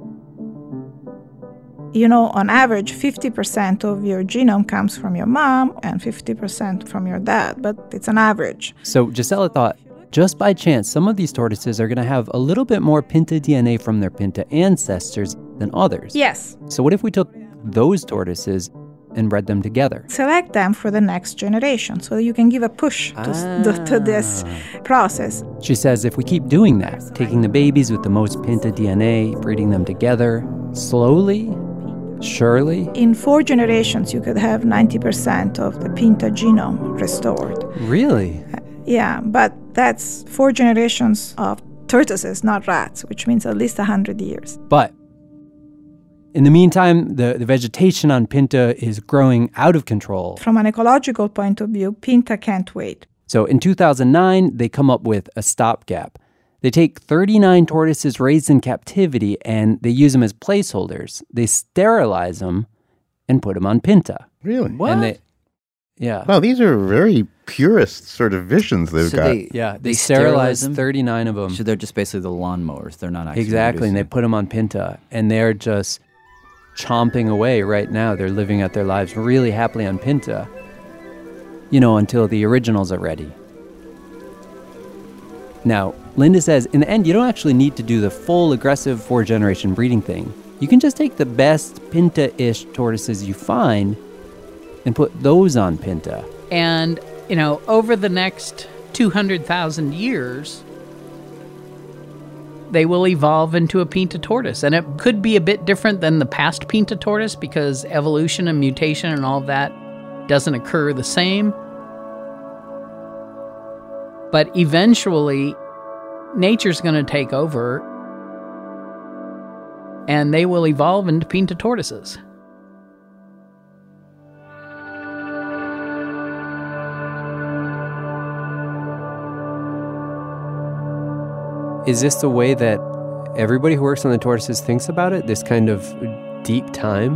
You know, on average, 50% of your genome comes from your mom and 50% from your dad, but it's an average. So Gisella thought, just by chance, some of these tortoises are going to have a little bit more Pinta DNA from their Pinta ancestors than others. Yes. So what if we took those tortoises and bred them together? Select them for the next generation so you can give a push to this process. She says if we keep doing that, taking the babies with the most Pinta DNA, breeding them together, slowly, surely, in 4 generations, you could have 90% of the Pinta genome restored. Really? Yeah, but that's 4 generations of tortoises, not rats, which means at least 100 years. But in the meantime, the vegetation on Pinta is growing out of control. From an ecological point of view, Pinta can't wait. So in 2009, they come up with a stopgap. They take 39 tortoises raised in captivity and they use them as placeholders. They sterilize them and put them on Pinta. Really? What? And yeah. Wow, these are very purist sort of visions they've got. They sterilize 39 of them. So they're just basically the lawnmowers. They're not actually Exactly, and they put them on Pinta, and they're just chomping away right now. They're living out their lives really happily on Pinta, you know, until the originals are ready. Now, Linda says, in the end, you don't actually need to do the full aggressive 4-generation breeding thing. You can just take the best Pinta-ish tortoises you find and put those on Pinta. And, you know, over the next 200,000 years, they will evolve into a Pinta tortoise. And it could be a bit different than the past Pinta tortoise because evolution and mutation and all that doesn't occur the same. But eventually, nature's going to take over and they will evolve into Pinta tortoises. Is this the way that everybody who works on the tortoises thinks about it? This kind of deep time?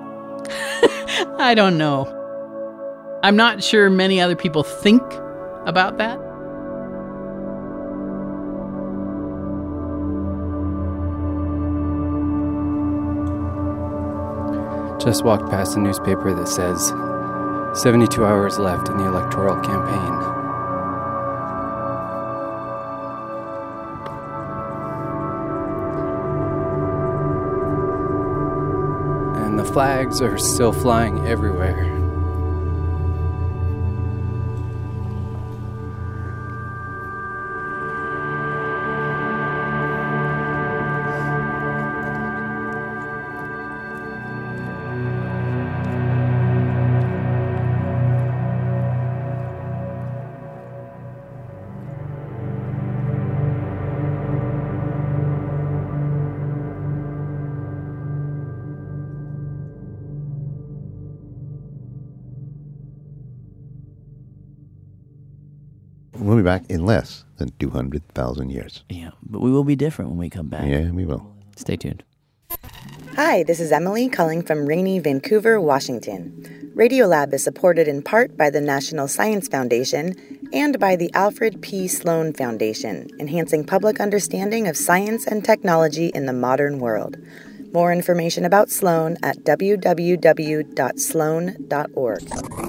I don't know. I'm not sure many other people think about that. Just walked past a newspaper that says 72 hours left in the electoral campaign. And the flags are still flying everywhere. We'll be back in less than 200,000 years. Yeah, but we will be different when we come back. Yeah, we will. Stay tuned. Hi, this is Emily calling from rainy Vancouver, Washington. Radiolab is supported in part by the National Science Foundation and by the Alfred P. Sloan Foundation, enhancing public understanding of science and technology in the modern world. More information about Sloan at www.sloan.org.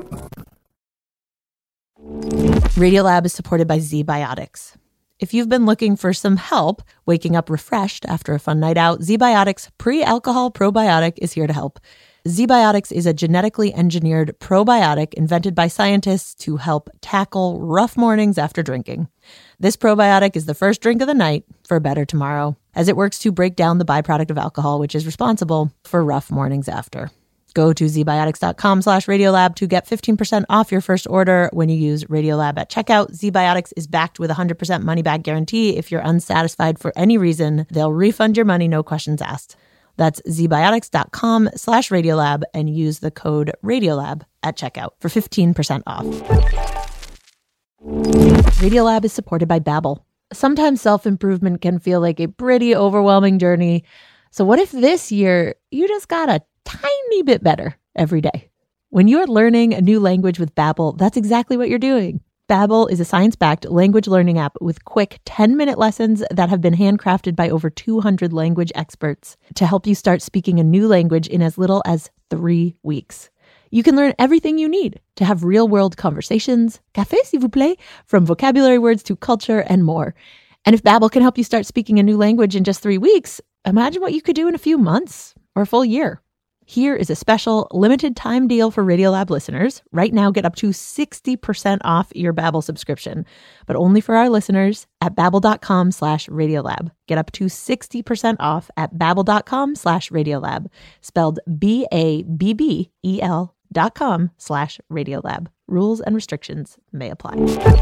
Radiolab is supported by ZBiotics. If you've been looking for some help waking up refreshed after a fun night out, ZBiotics Pre-Alcohol Probiotic is here to help. ZBiotics is a genetically engineered probiotic invented by scientists to help tackle rough mornings after drinking. This probiotic is the first drink of the night for a better tomorrow, as it works to break down the byproduct of alcohol, which is responsible for rough mornings after. Go to zbiotics.com/Radiolab to get 15% off your first order when you use Radiolab at checkout. ZBiotics is backed with a 100% money-back guarantee. If you're unsatisfied for any reason, they'll refund your money, no questions asked. That's zbiotics.com/Radiolab and use the code Radiolab at checkout for 15% off. Radiolab is supported by Babbel. Sometimes self-improvement can feel like a pretty overwhelming journey. So what if this year you just got a tiny bit better every day? When you're learning a new language with Babbel, that's exactly what you're doing. Babbel is a science-backed language learning app with quick 10-minute lessons that have been handcrafted by over 200 language experts to help you start speaking a new language in as little as 3 weeks. You can learn everything you need to have real-world conversations, café s'il vous plaît, from vocabulary words to culture and more. And if Babbel can help you start speaking a new language in just 3 weeks, imagine what you could do in a few months or a full year. Here is a special limited time deal for Radiolab listeners. Right now, get up to 60% off your Babbel subscription, but only for our listeners at babbel.com/Radiolab. Get up to 60% off at babbel.com/Radiolab, spelled BABBEL.com/Radiolab. Rules and restrictions may apply.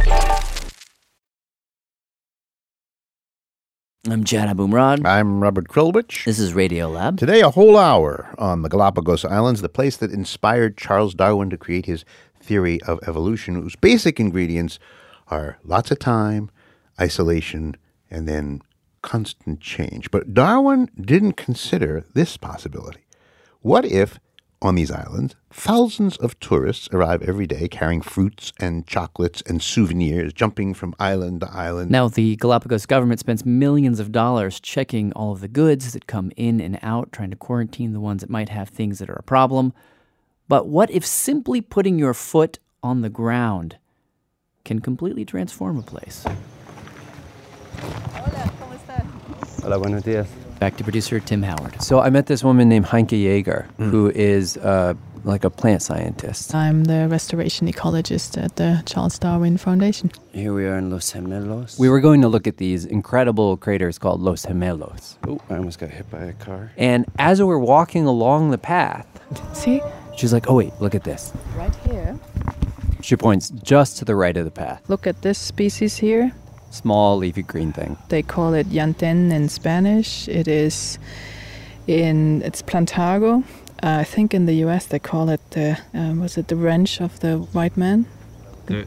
I'm Jan Abumrad. I'm Robert Krulwich. This is Radiolab. Today, a whole hour on the Galapagos Islands, the place that inspired Charles Darwin to create his theory of evolution, whose basic ingredients are lots of time, isolation, and then constant change. But Darwin didn't consider this possibility. What if, on these islands, thousands of tourists arrive every day carrying fruits and chocolates and souvenirs, jumping from island to island? Now, the Galapagos government spends millions of dollars checking all of the goods that come in and out, trying to quarantine the ones that might have things that are a problem. But what if simply putting your foot on the ground can completely transform a place? Hola, buenos días. Back to producer Tim Howard. So I met this woman named Heinke Jaeger, who is like a plant scientist. I'm the restoration ecologist at the Charles Darwin Foundation. Here we are in Los Gemelos. We were going to look at these incredible craters called Los Gemelos. Oh, I almost got hit by a car. And as we were walking along the path, see? She's like, oh wait, look at this. Right here. She points just to the right of the path. Look at this species here. Small leafy green thing. They call it llantén in Spanish. It's Plantago. I think in the U.S. they call it the wrench of the white man? The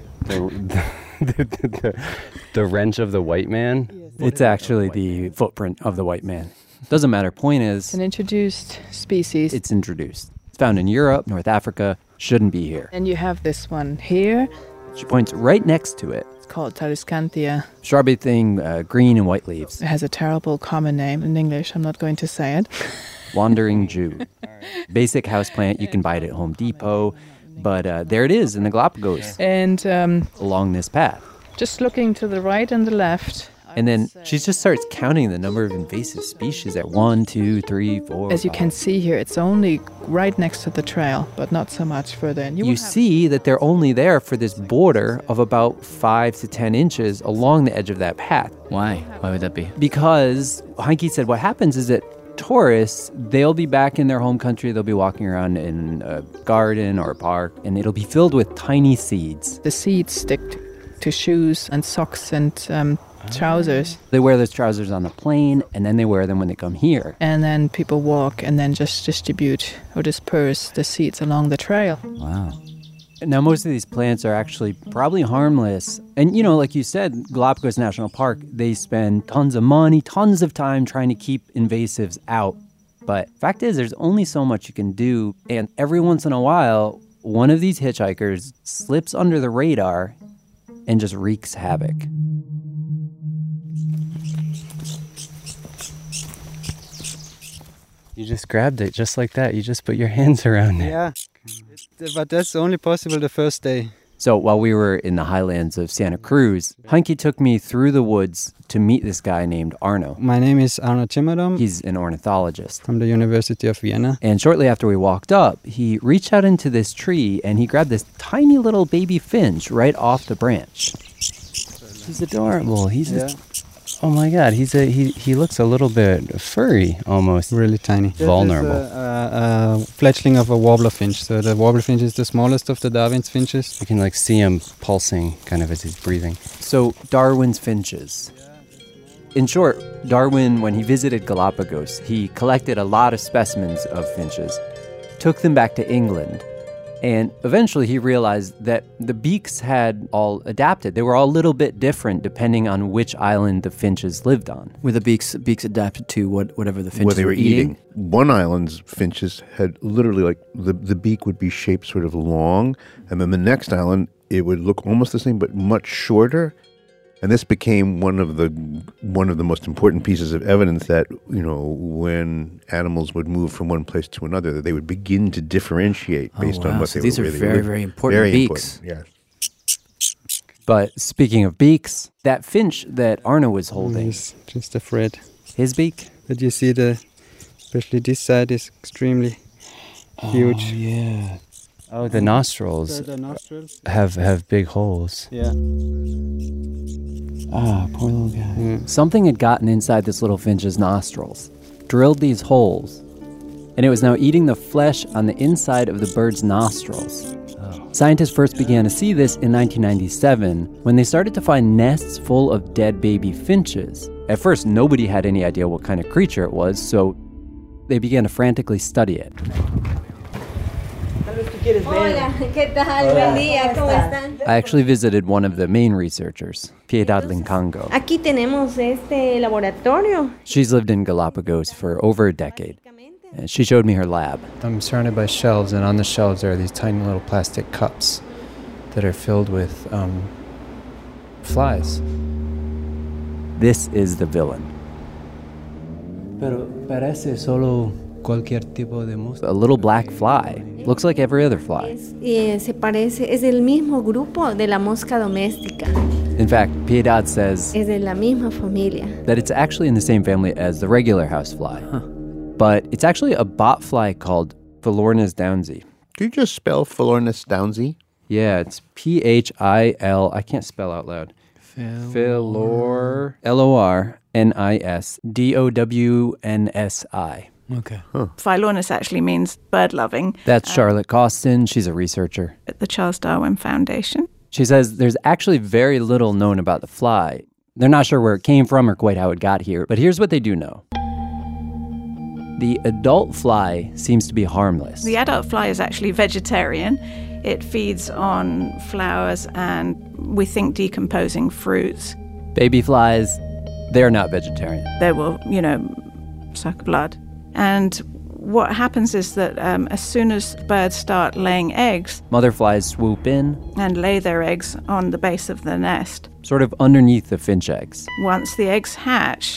wrench of the white man? It's actually the footprint of the white man. Doesn't matter. Point is, it's an introduced species. It's introduced. It's found in Europe, North Africa. Shouldn't be here. And you have this one here. She points right next to it. It's called Taliscanthia. Shrubby thing, green and white leaves. It has a terrible common name in English. I'm not going to say it. Wandering Jew. Basic houseplant. You can buy it at Home Depot. But there it is in the Galapagos. And along this path. Just looking to the right and the left. And then she just starts counting the number of invasive species at 1, 2, 3, 4. As you can see here, it's only right next to the trail, but not so much further. And you see that they're only there for this border of about 5 to 10 inches along the edge of that path. Why? Why would that be? Because Heinke said what happens is that tourists, they'll be back in their home country. They'll be walking around in a garden or a park, and it'll be filled with tiny seeds. The seeds stick to shoes and socks and trousers. They wear those trousers on the plane, and then they wear them when they come here. And then people walk and then just distribute or disperse the seeds along the trail. Wow. Now, most of these plants are actually probably harmless. And, like you said, Galapagos National Park, they spend tons of money, tons of time trying to keep invasives out. But fact is, there's only so much you can do. And every once in a while, one of these hitchhikers slips under the radar and just wreaks havoc. You just grabbed it just like that. You just put your hands around it. Yeah, but that's only possible the first day. So while we were in the highlands of Santa Cruz, Heinke took me through the woods to meet this guy named Arno. My name is Arno Timmerdamm. He's an ornithologist. From the University of Vienna. And shortly after we walked up, he reached out into this tree and he grabbed this tiny little baby finch right off the branch. He's adorable. Oh my God, he looks a little bit furry almost. Really tiny. Vulnerable. This is a fledgling of a warbler finch. So the warbler finch is the smallest of the Darwin's finches. You can see him pulsing kind of as he's breathing. So Darwin's finches. In short, Darwin, when he visited Galapagos, he collected a lot of specimens of finches, took them back to England, and eventually he realized that the beaks had all adapted. They were all a little bit different depending on which island the finches lived on. Were the beaks adapted to whatever the finches what they were eating? One island's finches had literally the beak would be shaped sort of long, and then the next island it would look almost the same but much shorter. And this became one of the most important pieces of evidence that, when animals would move from one place to another, that they would begin to differentiate based on what they were. These are very, very important beaks. Important, yes. But speaking of beaks, that finch that Arno was holding. He's just afraid. His beak? But you see especially this side is extremely huge. Oh, yeah. Oh, the nostrils, The nostrils have big holes. Yeah. Ah, poor little guy. Something had gotten inside this little finch's nostrils, drilled these holes, and it was now eating the flesh on the inside of the bird's nostrils. Scientists first began to see this in 1997 when they started to find nests full of dead baby finches. At first, nobody had any idea what kind of creature it was, so they began to frantically study it. Hola, ¿qué tal? Buen día, ¿cómo están? I actually visited one of the main researchers, Piedad Lincango. Aquí tenemos este laboratorio. She's lived in Galapagos for over a decade. And she showed me her lab. I'm surrounded by shelves, and on the shelves there are these tiny little plastic cups that are filled with flies. This is the villain. Pero parece solo cualquier tipo de mosca. A little black fly. Looks like every other fly. Es el mismo grupo de la mosca doméstica. In fact, Piedad says Es de la misma familia. that it's actually in the same family as the regular housefly. But it's actually a botfly called Philornis downsii. Can you just spell Philornis downsii? Yeah, it's Phil. I can't spell out loud. Lornisdownsii. Okay. Philornis actually means bird-loving. That's Charlotte Costin. She's a researcher At the Charles Darwin Foundation. She says there's actually very little known about the fly. They're not sure where it came from or quite how it got here, but here's what they do know. The adult fly seems to be harmless. The adult fly is actually vegetarian. It feeds on flowers and, we think, decomposing fruits. Baby flies, they're not vegetarian. They will, suck blood. And what happens is that as soon as birds start laying eggs, Mother flies swoop in, and lay their eggs on the base of the nest. sort of underneath the finch eggs. Once the eggs hatch,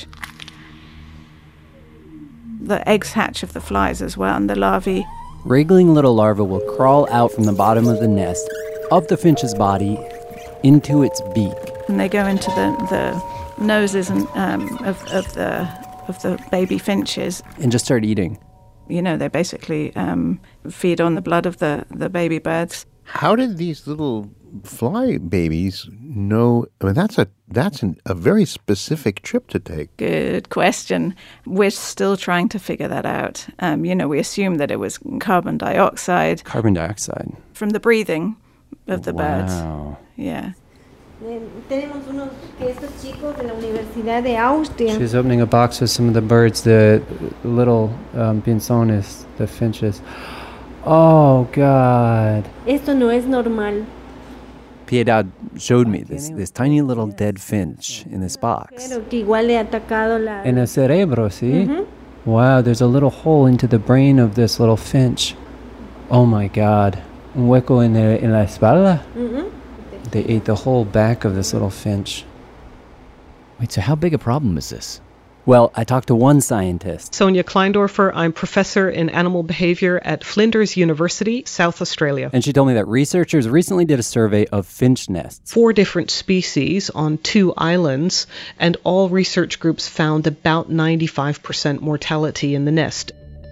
the eggs hatch of the flies as well, and the larvae. Wriggling little larvae will crawl out from the bottom of the nest, up the finch's body, into its beak. And they go into the noses and of the baby finches. And just start eating. They basically feed on the blood of the baby birds. How did these little fly babies know? I mean, that's a very specific trip to take. Good question. We're still trying to figure that out. We assume that it was carbon dioxide. Carbon dioxide. From the breathing of the birds. Wow. Yeah. Tenemos unos que estos chicos de la Universidad de Austria. She's opening a box with some of the birds, the little pinzones, the finches. Oh, God. Esto no es normal. Piedad showed me this tiny little dead finch in this box. Pero que igual le ha atacado la... En el cerebro, ¿sí? Ujú. Wow, there's a little hole into the brain of this little finch. Oh my God. Un hueco en la espalda? Mhm. They ate the whole back of this little finch. Wait, so how big a problem is this? Well, I talked to one scientist. Sonia Kleindorfer. I'm professor in animal behavior at Flinders University, South Australia. And she told me that researchers recently did a survey of finch nests. 4 different species on 2 islands, and all research groups found about 95% mortality in the nest.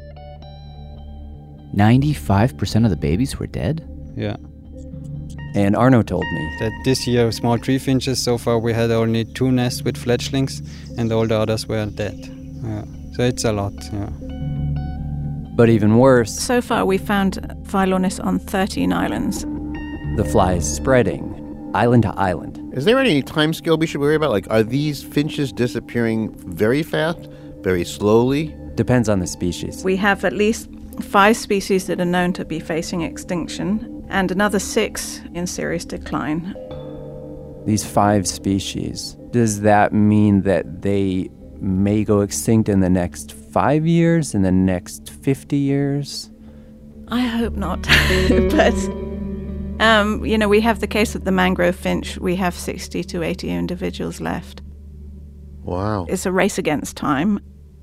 95% of the babies were dead? Yeah. And Arno told me that this year, small tree finches, so far we had only 2 nests with fledglings, and all the others were dead. Yeah. So it's a lot, yeah. But even worse, So far, we found Phyllonis on 13 islands. the fly is spreading, island to island. Is there any time scale we should worry about? Like, are these finches disappearing very fast, very slowly? Depends on the species. We have at least 5 species that are known to be facing extinction, and another 6 in serious decline. These 5 species, does that mean that they may go extinct in the next 5 years, in the next 50 years? I hope not. But, we have the case of the mangrove finch. We have 60 to 80 individuals left. Wow. It's a race against time.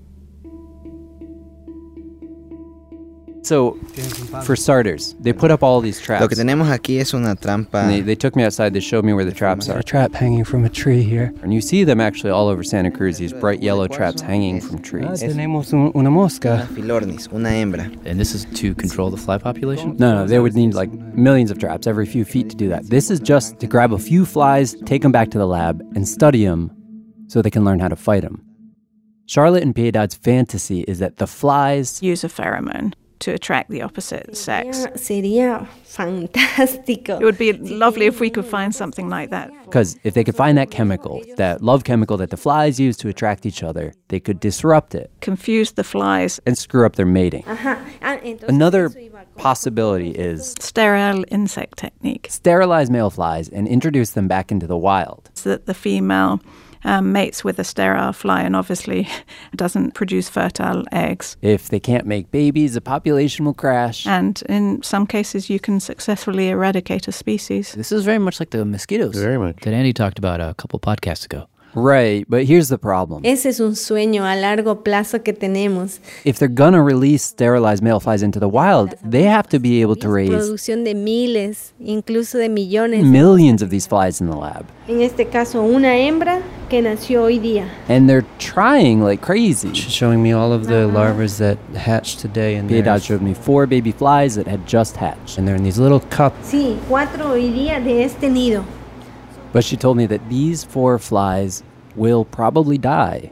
So, for starters, they put up all these traps. Lo que tenemos aquí es una trampa. And they took me outside, they showed me where the traps are. A trap hanging from a tree here. And you see them actually all over Santa Cruz, these bright yellow traps hanging from trees. Tenemos una mosca. Phylornis, una hembra. And this is to control the fly population? No, they would need like millions of traps every few feet to do that. This is just to grab a few flies, take them back to the lab, and study them so they can learn how to fight them. Charlotte and Piedad's fantasy is that the flies use a pheromone to attract the opposite sex. Sería fantástico. It would be lovely if we could find something like that. Because if they could find that chemical, that love chemical that the flies use to attract each other, they could disrupt it. Confuse the flies. And screw up their mating. Entonces, Another possibility is sterile insect technique. Sterilize male flies and introduce them back into the wild. So that the female mates with a sterile fly and obviously doesn't produce fertile eggs. If they can't make babies, the population will crash. And in some cases, you can successfully eradicate a species. This is very much like the mosquitoes. Very much. That Andy talked about a couple podcasts ago. Right, but here's the problem. Ese es un sueño a largo plazo que tenemos. If they're gonna release sterilized male flies into the wild, they have to be able to raise Producción de miles, incluso de millones. millions of these flies in the lab. En este caso, una hembra que nació hoy día. And they're trying like crazy. She's showing me all of the larvae that hatched today. And Piedad showed me 4 baby flies that had just hatched. And they're in these little cups. Sí, 4 hoy día de este nido. But she told me that these 4 flies will probably die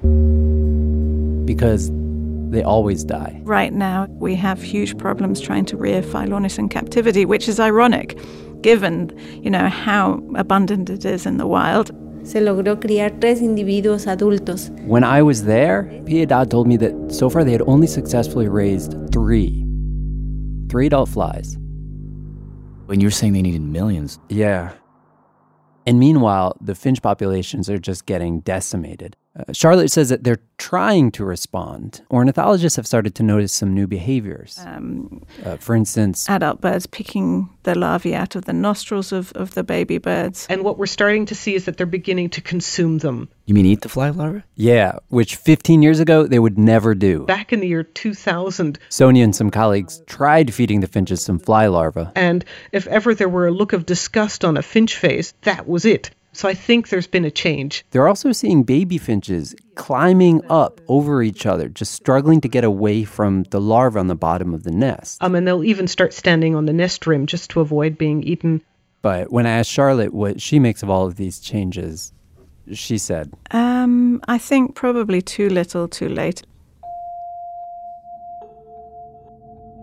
because they always die. Right now, we have huge problems trying to rear Phyllonis in captivity, which is ironic, given, how abundant it is in the wild. Se logró criar 3 individuos adultos. When I was there, Piedad told me that so far they had only successfully raised 3 adult flies. When you were saying they needed millions. Yeah. And meanwhile, the finch populations are just getting decimated. Charlotte says that they're trying to respond. Ornithologists have started to notice some new behaviors. For instance, adult birds picking the larvae out of the nostrils of the baby birds. And what we're starting to see is that they're beginning to consume them. You mean eat the fly larvae? Yeah, which 15 years ago they would never do. Back in the year 2000, Sonia and some colleagues tried feeding the finches some fly larvae. And if ever there were a look of disgust on a finch face, that was it. So I think there's been a change. They're also seeing baby finches climbing up over each other, just struggling to get away from the larvae on the bottom of the nest. And they'll even start standing on the nest rim just to avoid being eaten. But when I asked Charlotte what she makes of all of these changes, she said, I think probably too little, too late.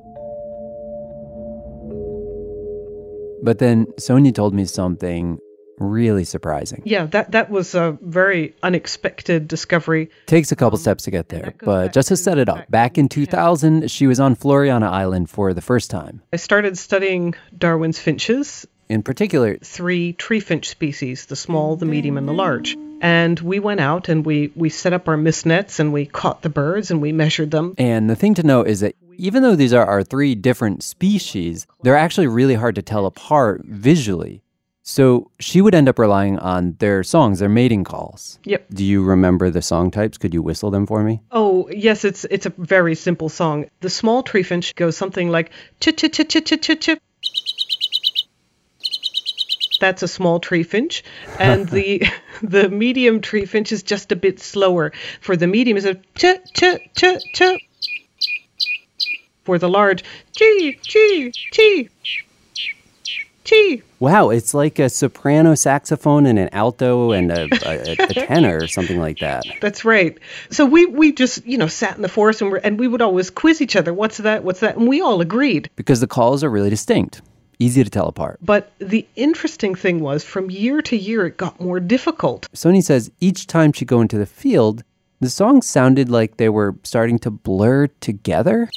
But then Sonia told me something really surprising. Yeah, that was a very unexpected discovery. Takes a couple steps to get there, but just to set it up, back in 2000, she was on Floriana Island for the first time. I started studying Darwin's finches. In particular, 3 tree finch species, the small, the medium, and the large. And we went out and we set up our mist nets and we caught the birds and we measured them. And the thing to note is that even though these are our 3 different species, they're actually really hard to tell apart visually. So she would end up relying on their songs, their mating calls. Yep. Do you remember the song types? Could you whistle them for me? Oh, yes, it's a very simple song. The small tree finch goes something like chip chip chip chip chip chip chip. That's a small tree finch, and the medium tree finch is just a bit slower. For the medium, is a ch ch ch ch. For the large, chee chee chee chee. Wow, it's like a soprano saxophone and an alto and a tenor or something like that. That's right. So we just sat in the forest and we would always quiz each other. What's that? What's that? And we all agreed because the calls are really distinct. Easy to tell apart. But the interesting thing was, from year to year, it got more difficult. Sony says each time she'd go into the field, the songs sounded like they were starting to blur together.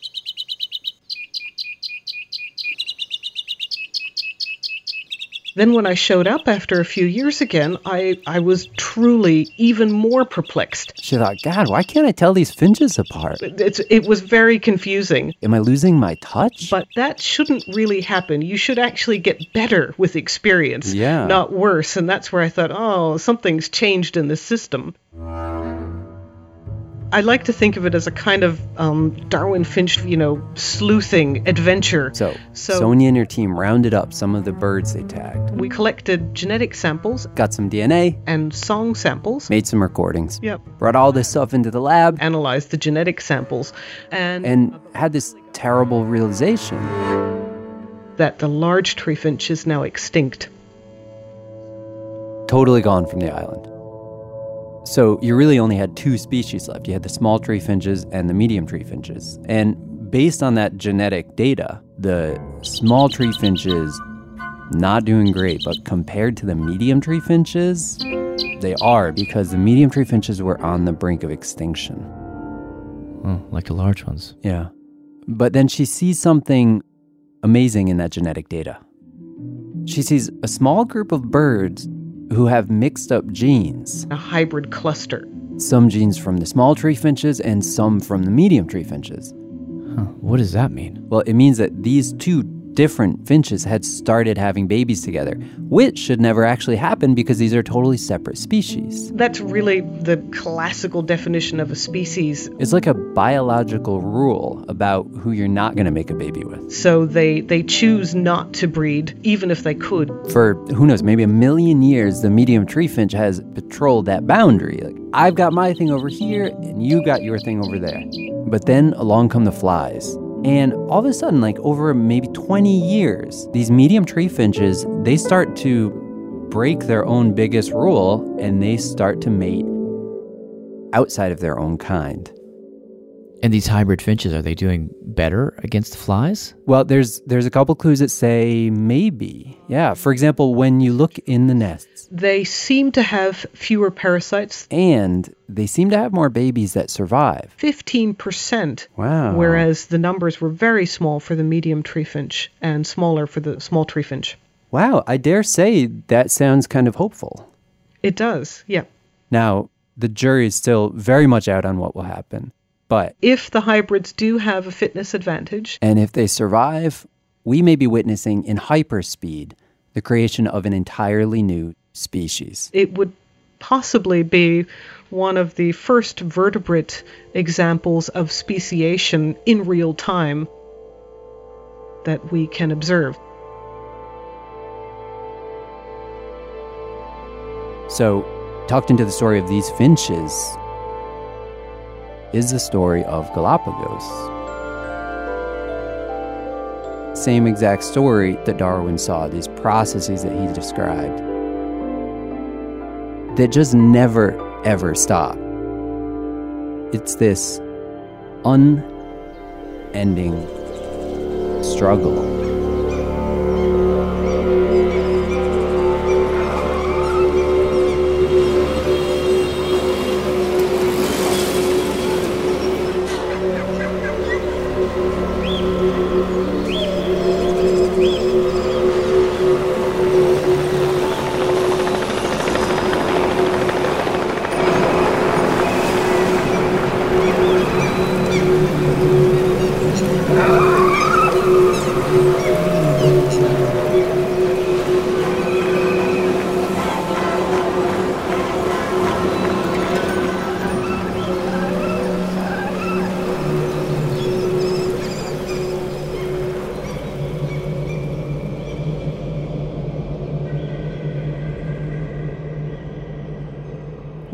Then when I showed up after a few years again, I was truly even more perplexed. She thought, God, why can't I tell these finches apart? It was very confusing. Am I losing my touch? But that shouldn't really happen. You should actually get better with experience, yeah, not worse. And that's where I thought, oh, something's changed in the system. I like to think of it as a kind of Darwin Finch, sleuthing adventure. So Sonia and her team rounded up some of the birds they tagged. We collected genetic samples. Got some DNA. And song samples. Made some recordings. Yep. Brought all this stuff into the lab. Analyzed the genetic samples. And had this terrible realization. That the large tree finch is now extinct. Totally gone from the island. So you really only had 2 species left. You had the small tree finches and the medium tree finches. And based on that genetic data, the small tree finches, not doing great, but compared to the medium tree finches, they are, because the medium tree finches were on the brink of extinction. Oh, like the large ones. Yeah. But then she sees something amazing in that genetic data. She sees a small group of birds who have mixed up genes. A hybrid cluster. Some genes from the small tree finches and some from the medium tree finches. Huh. What does that mean? Well, it means that these 2 different finches had started having babies together, which should never actually happen because these are totally separate species. That's really the classical definition of a species. It's like a biological rule about who you're not going to make a baby with. So they choose not to breed, even if they could. For, who knows, maybe 1 million years, the medium tree finch has patrolled that boundary. Like, I've got my thing over here, and you got your thing over there. But then along come the flies. And all of a sudden, like over maybe 20 years, these medium tree finches, they start to break their own biggest rule and they start to mate outside of their own kind. And these hybrid finches, are they doing better against the flies? Well, there's a couple clues that say maybe. Yeah, for example, when you look in the nests. They seem to have fewer parasites. And they seem to have more babies that survive. 15%. Wow. Whereas the numbers were very small for the medium tree finch and smaller for the small tree finch. Wow, I dare say that sounds kind of hopeful. It does, yeah. Now, the jury is still very much out on what will happen. But if the hybrids do have a fitness advantage, and if they survive, we may be witnessing in hyperspeed the creation of an entirely new species. It would possibly be one of the first vertebrate examples of speciation in real time that we can observe. So, tucked into the story of these finches is the story of Galapagos. Same exact story that Darwin saw, these processes that he described, that just never, ever stop. It's this unending struggle.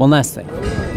One last thing.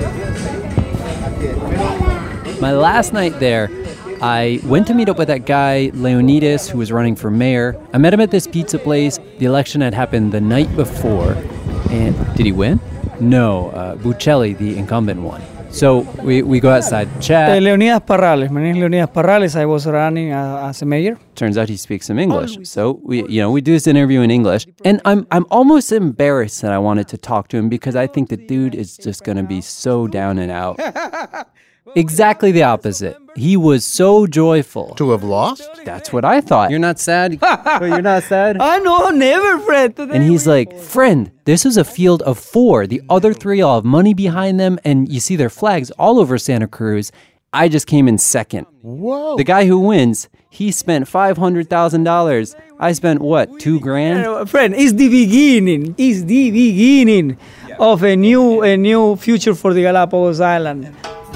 My last night there, I went to meet up with that guy, Leonidas, who was running for mayor. I met him at this pizza place. The election had happened the night before. And did he win? No, Buccelli, the incumbent, won. So we go outside, chat. Leonidas Parrales. My name is Leonidas Parrales. I was running as a mayor. Turns out he speaks some English. So we do this interview in English. And I'm almost embarrassed that I wanted to talk to him because I think the dude is just going to be so down and out. Exactly the opposite. He was so joyful. To have lost? That's what I thought. You're not sad? You're not sad? No, never, friend. And he's like, friend, this is a field of 4. The other 3 all have money behind them, and you see their flags all over Santa Cruz. I just came in second. Whoa. The guy who wins, he spent $500,000. I spent, what, $2,000? Friend, it's the beginning. It's the beginning of a new future for the Galapagos Island.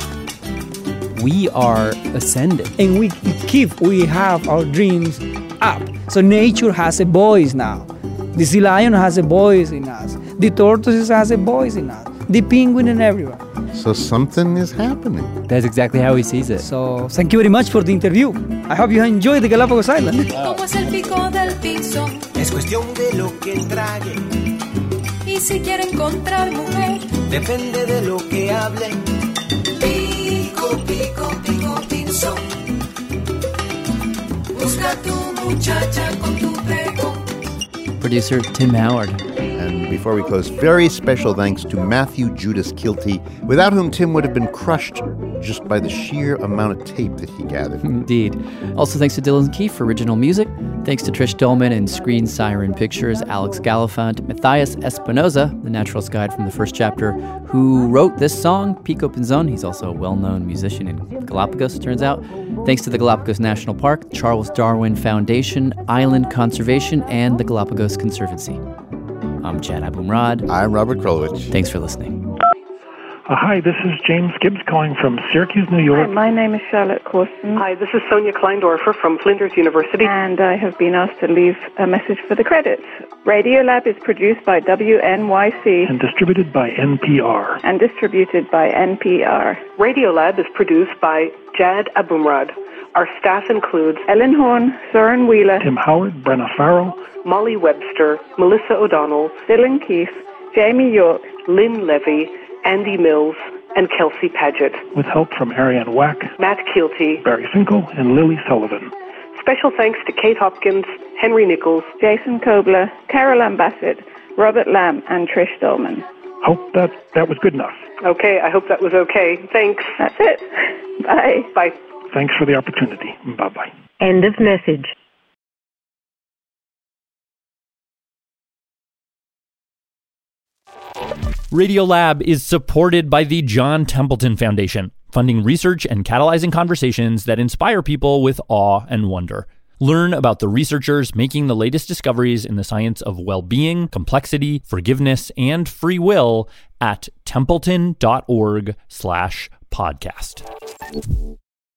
We are ascending. And we have our dreams up. So nature has a voice now. The sea lion has a voice in us. The tortoise has a voice in us. The penguin and everyone. So something is happening. That's exactly how he sees it. So thank you very much for the interview. I hope you enjoyed the Galapagos Island. Es cuestión de lo que trague. Y si quiere encontrar mujer, depende de lo que hable. Pico, pico, pico, pinzón. Busca tu muchacha con tu pregón. Producer Tim Howard. And before we close, very special thanks to Matthew Judas Kilty, without whom Tim would have been crushed just by the sheer amount of tape that he gathered. Indeed. Also thanks to Dylan Keefe for original music. Thanks to Trish Dolman and Screen Siren Pictures, Alex Galifant, Matthias Espinoza, the naturalist guide from the first chapter, who wrote this song, Pico Pinzon. He's also a well-known musician in Galapagos, turns out. Thanks to the Galapagos National Park, Charles Darwin Foundation, Island Conservation, and the Galapagos Conservancy. I'm Chad Abumrad. I'm Robert Krulwich. Thanks for listening. Hi, this is James Gibbs calling from Syracuse, New York. Hi, my name is Charlotte Corson. Hi, this is Sonia Kleindorfer from Flinders University. And I have been asked to leave a message for the credits. Radiolab is produced by WNYC. And distributed by NPR. Radiolab is produced by Jad Abumrad. Our staff includes Ellen Horn, Søren Wheeler, Tim Howard, Brenna Farrell, Molly Webster, Melissa O'Donnell, Dylan Keefe, Jamie York, Lynn Levy, Andy Mills, and Kelsey Paget. With help from Ariane Wack, Matt Keelty, Barry Finkel, and Lily Sullivan. Special thanks to Kate Hopkins, Henry Nichols, Jason Kobler, Carol Ambassador, Robert Lamb, and Trish Dolman. Hope that was good enough. Okay, I hope that was okay. Thanks. That's it. Bye. Bye. Thanks for the opportunity. Bye-bye. End of message. Radiolab is supported by the John Templeton Foundation, funding research and catalyzing conversations that inspire people with awe and wonder. Learn about the researchers making the latest discoveries in the science of well-being, complexity, forgiveness, and free will at templeton.org/podcast.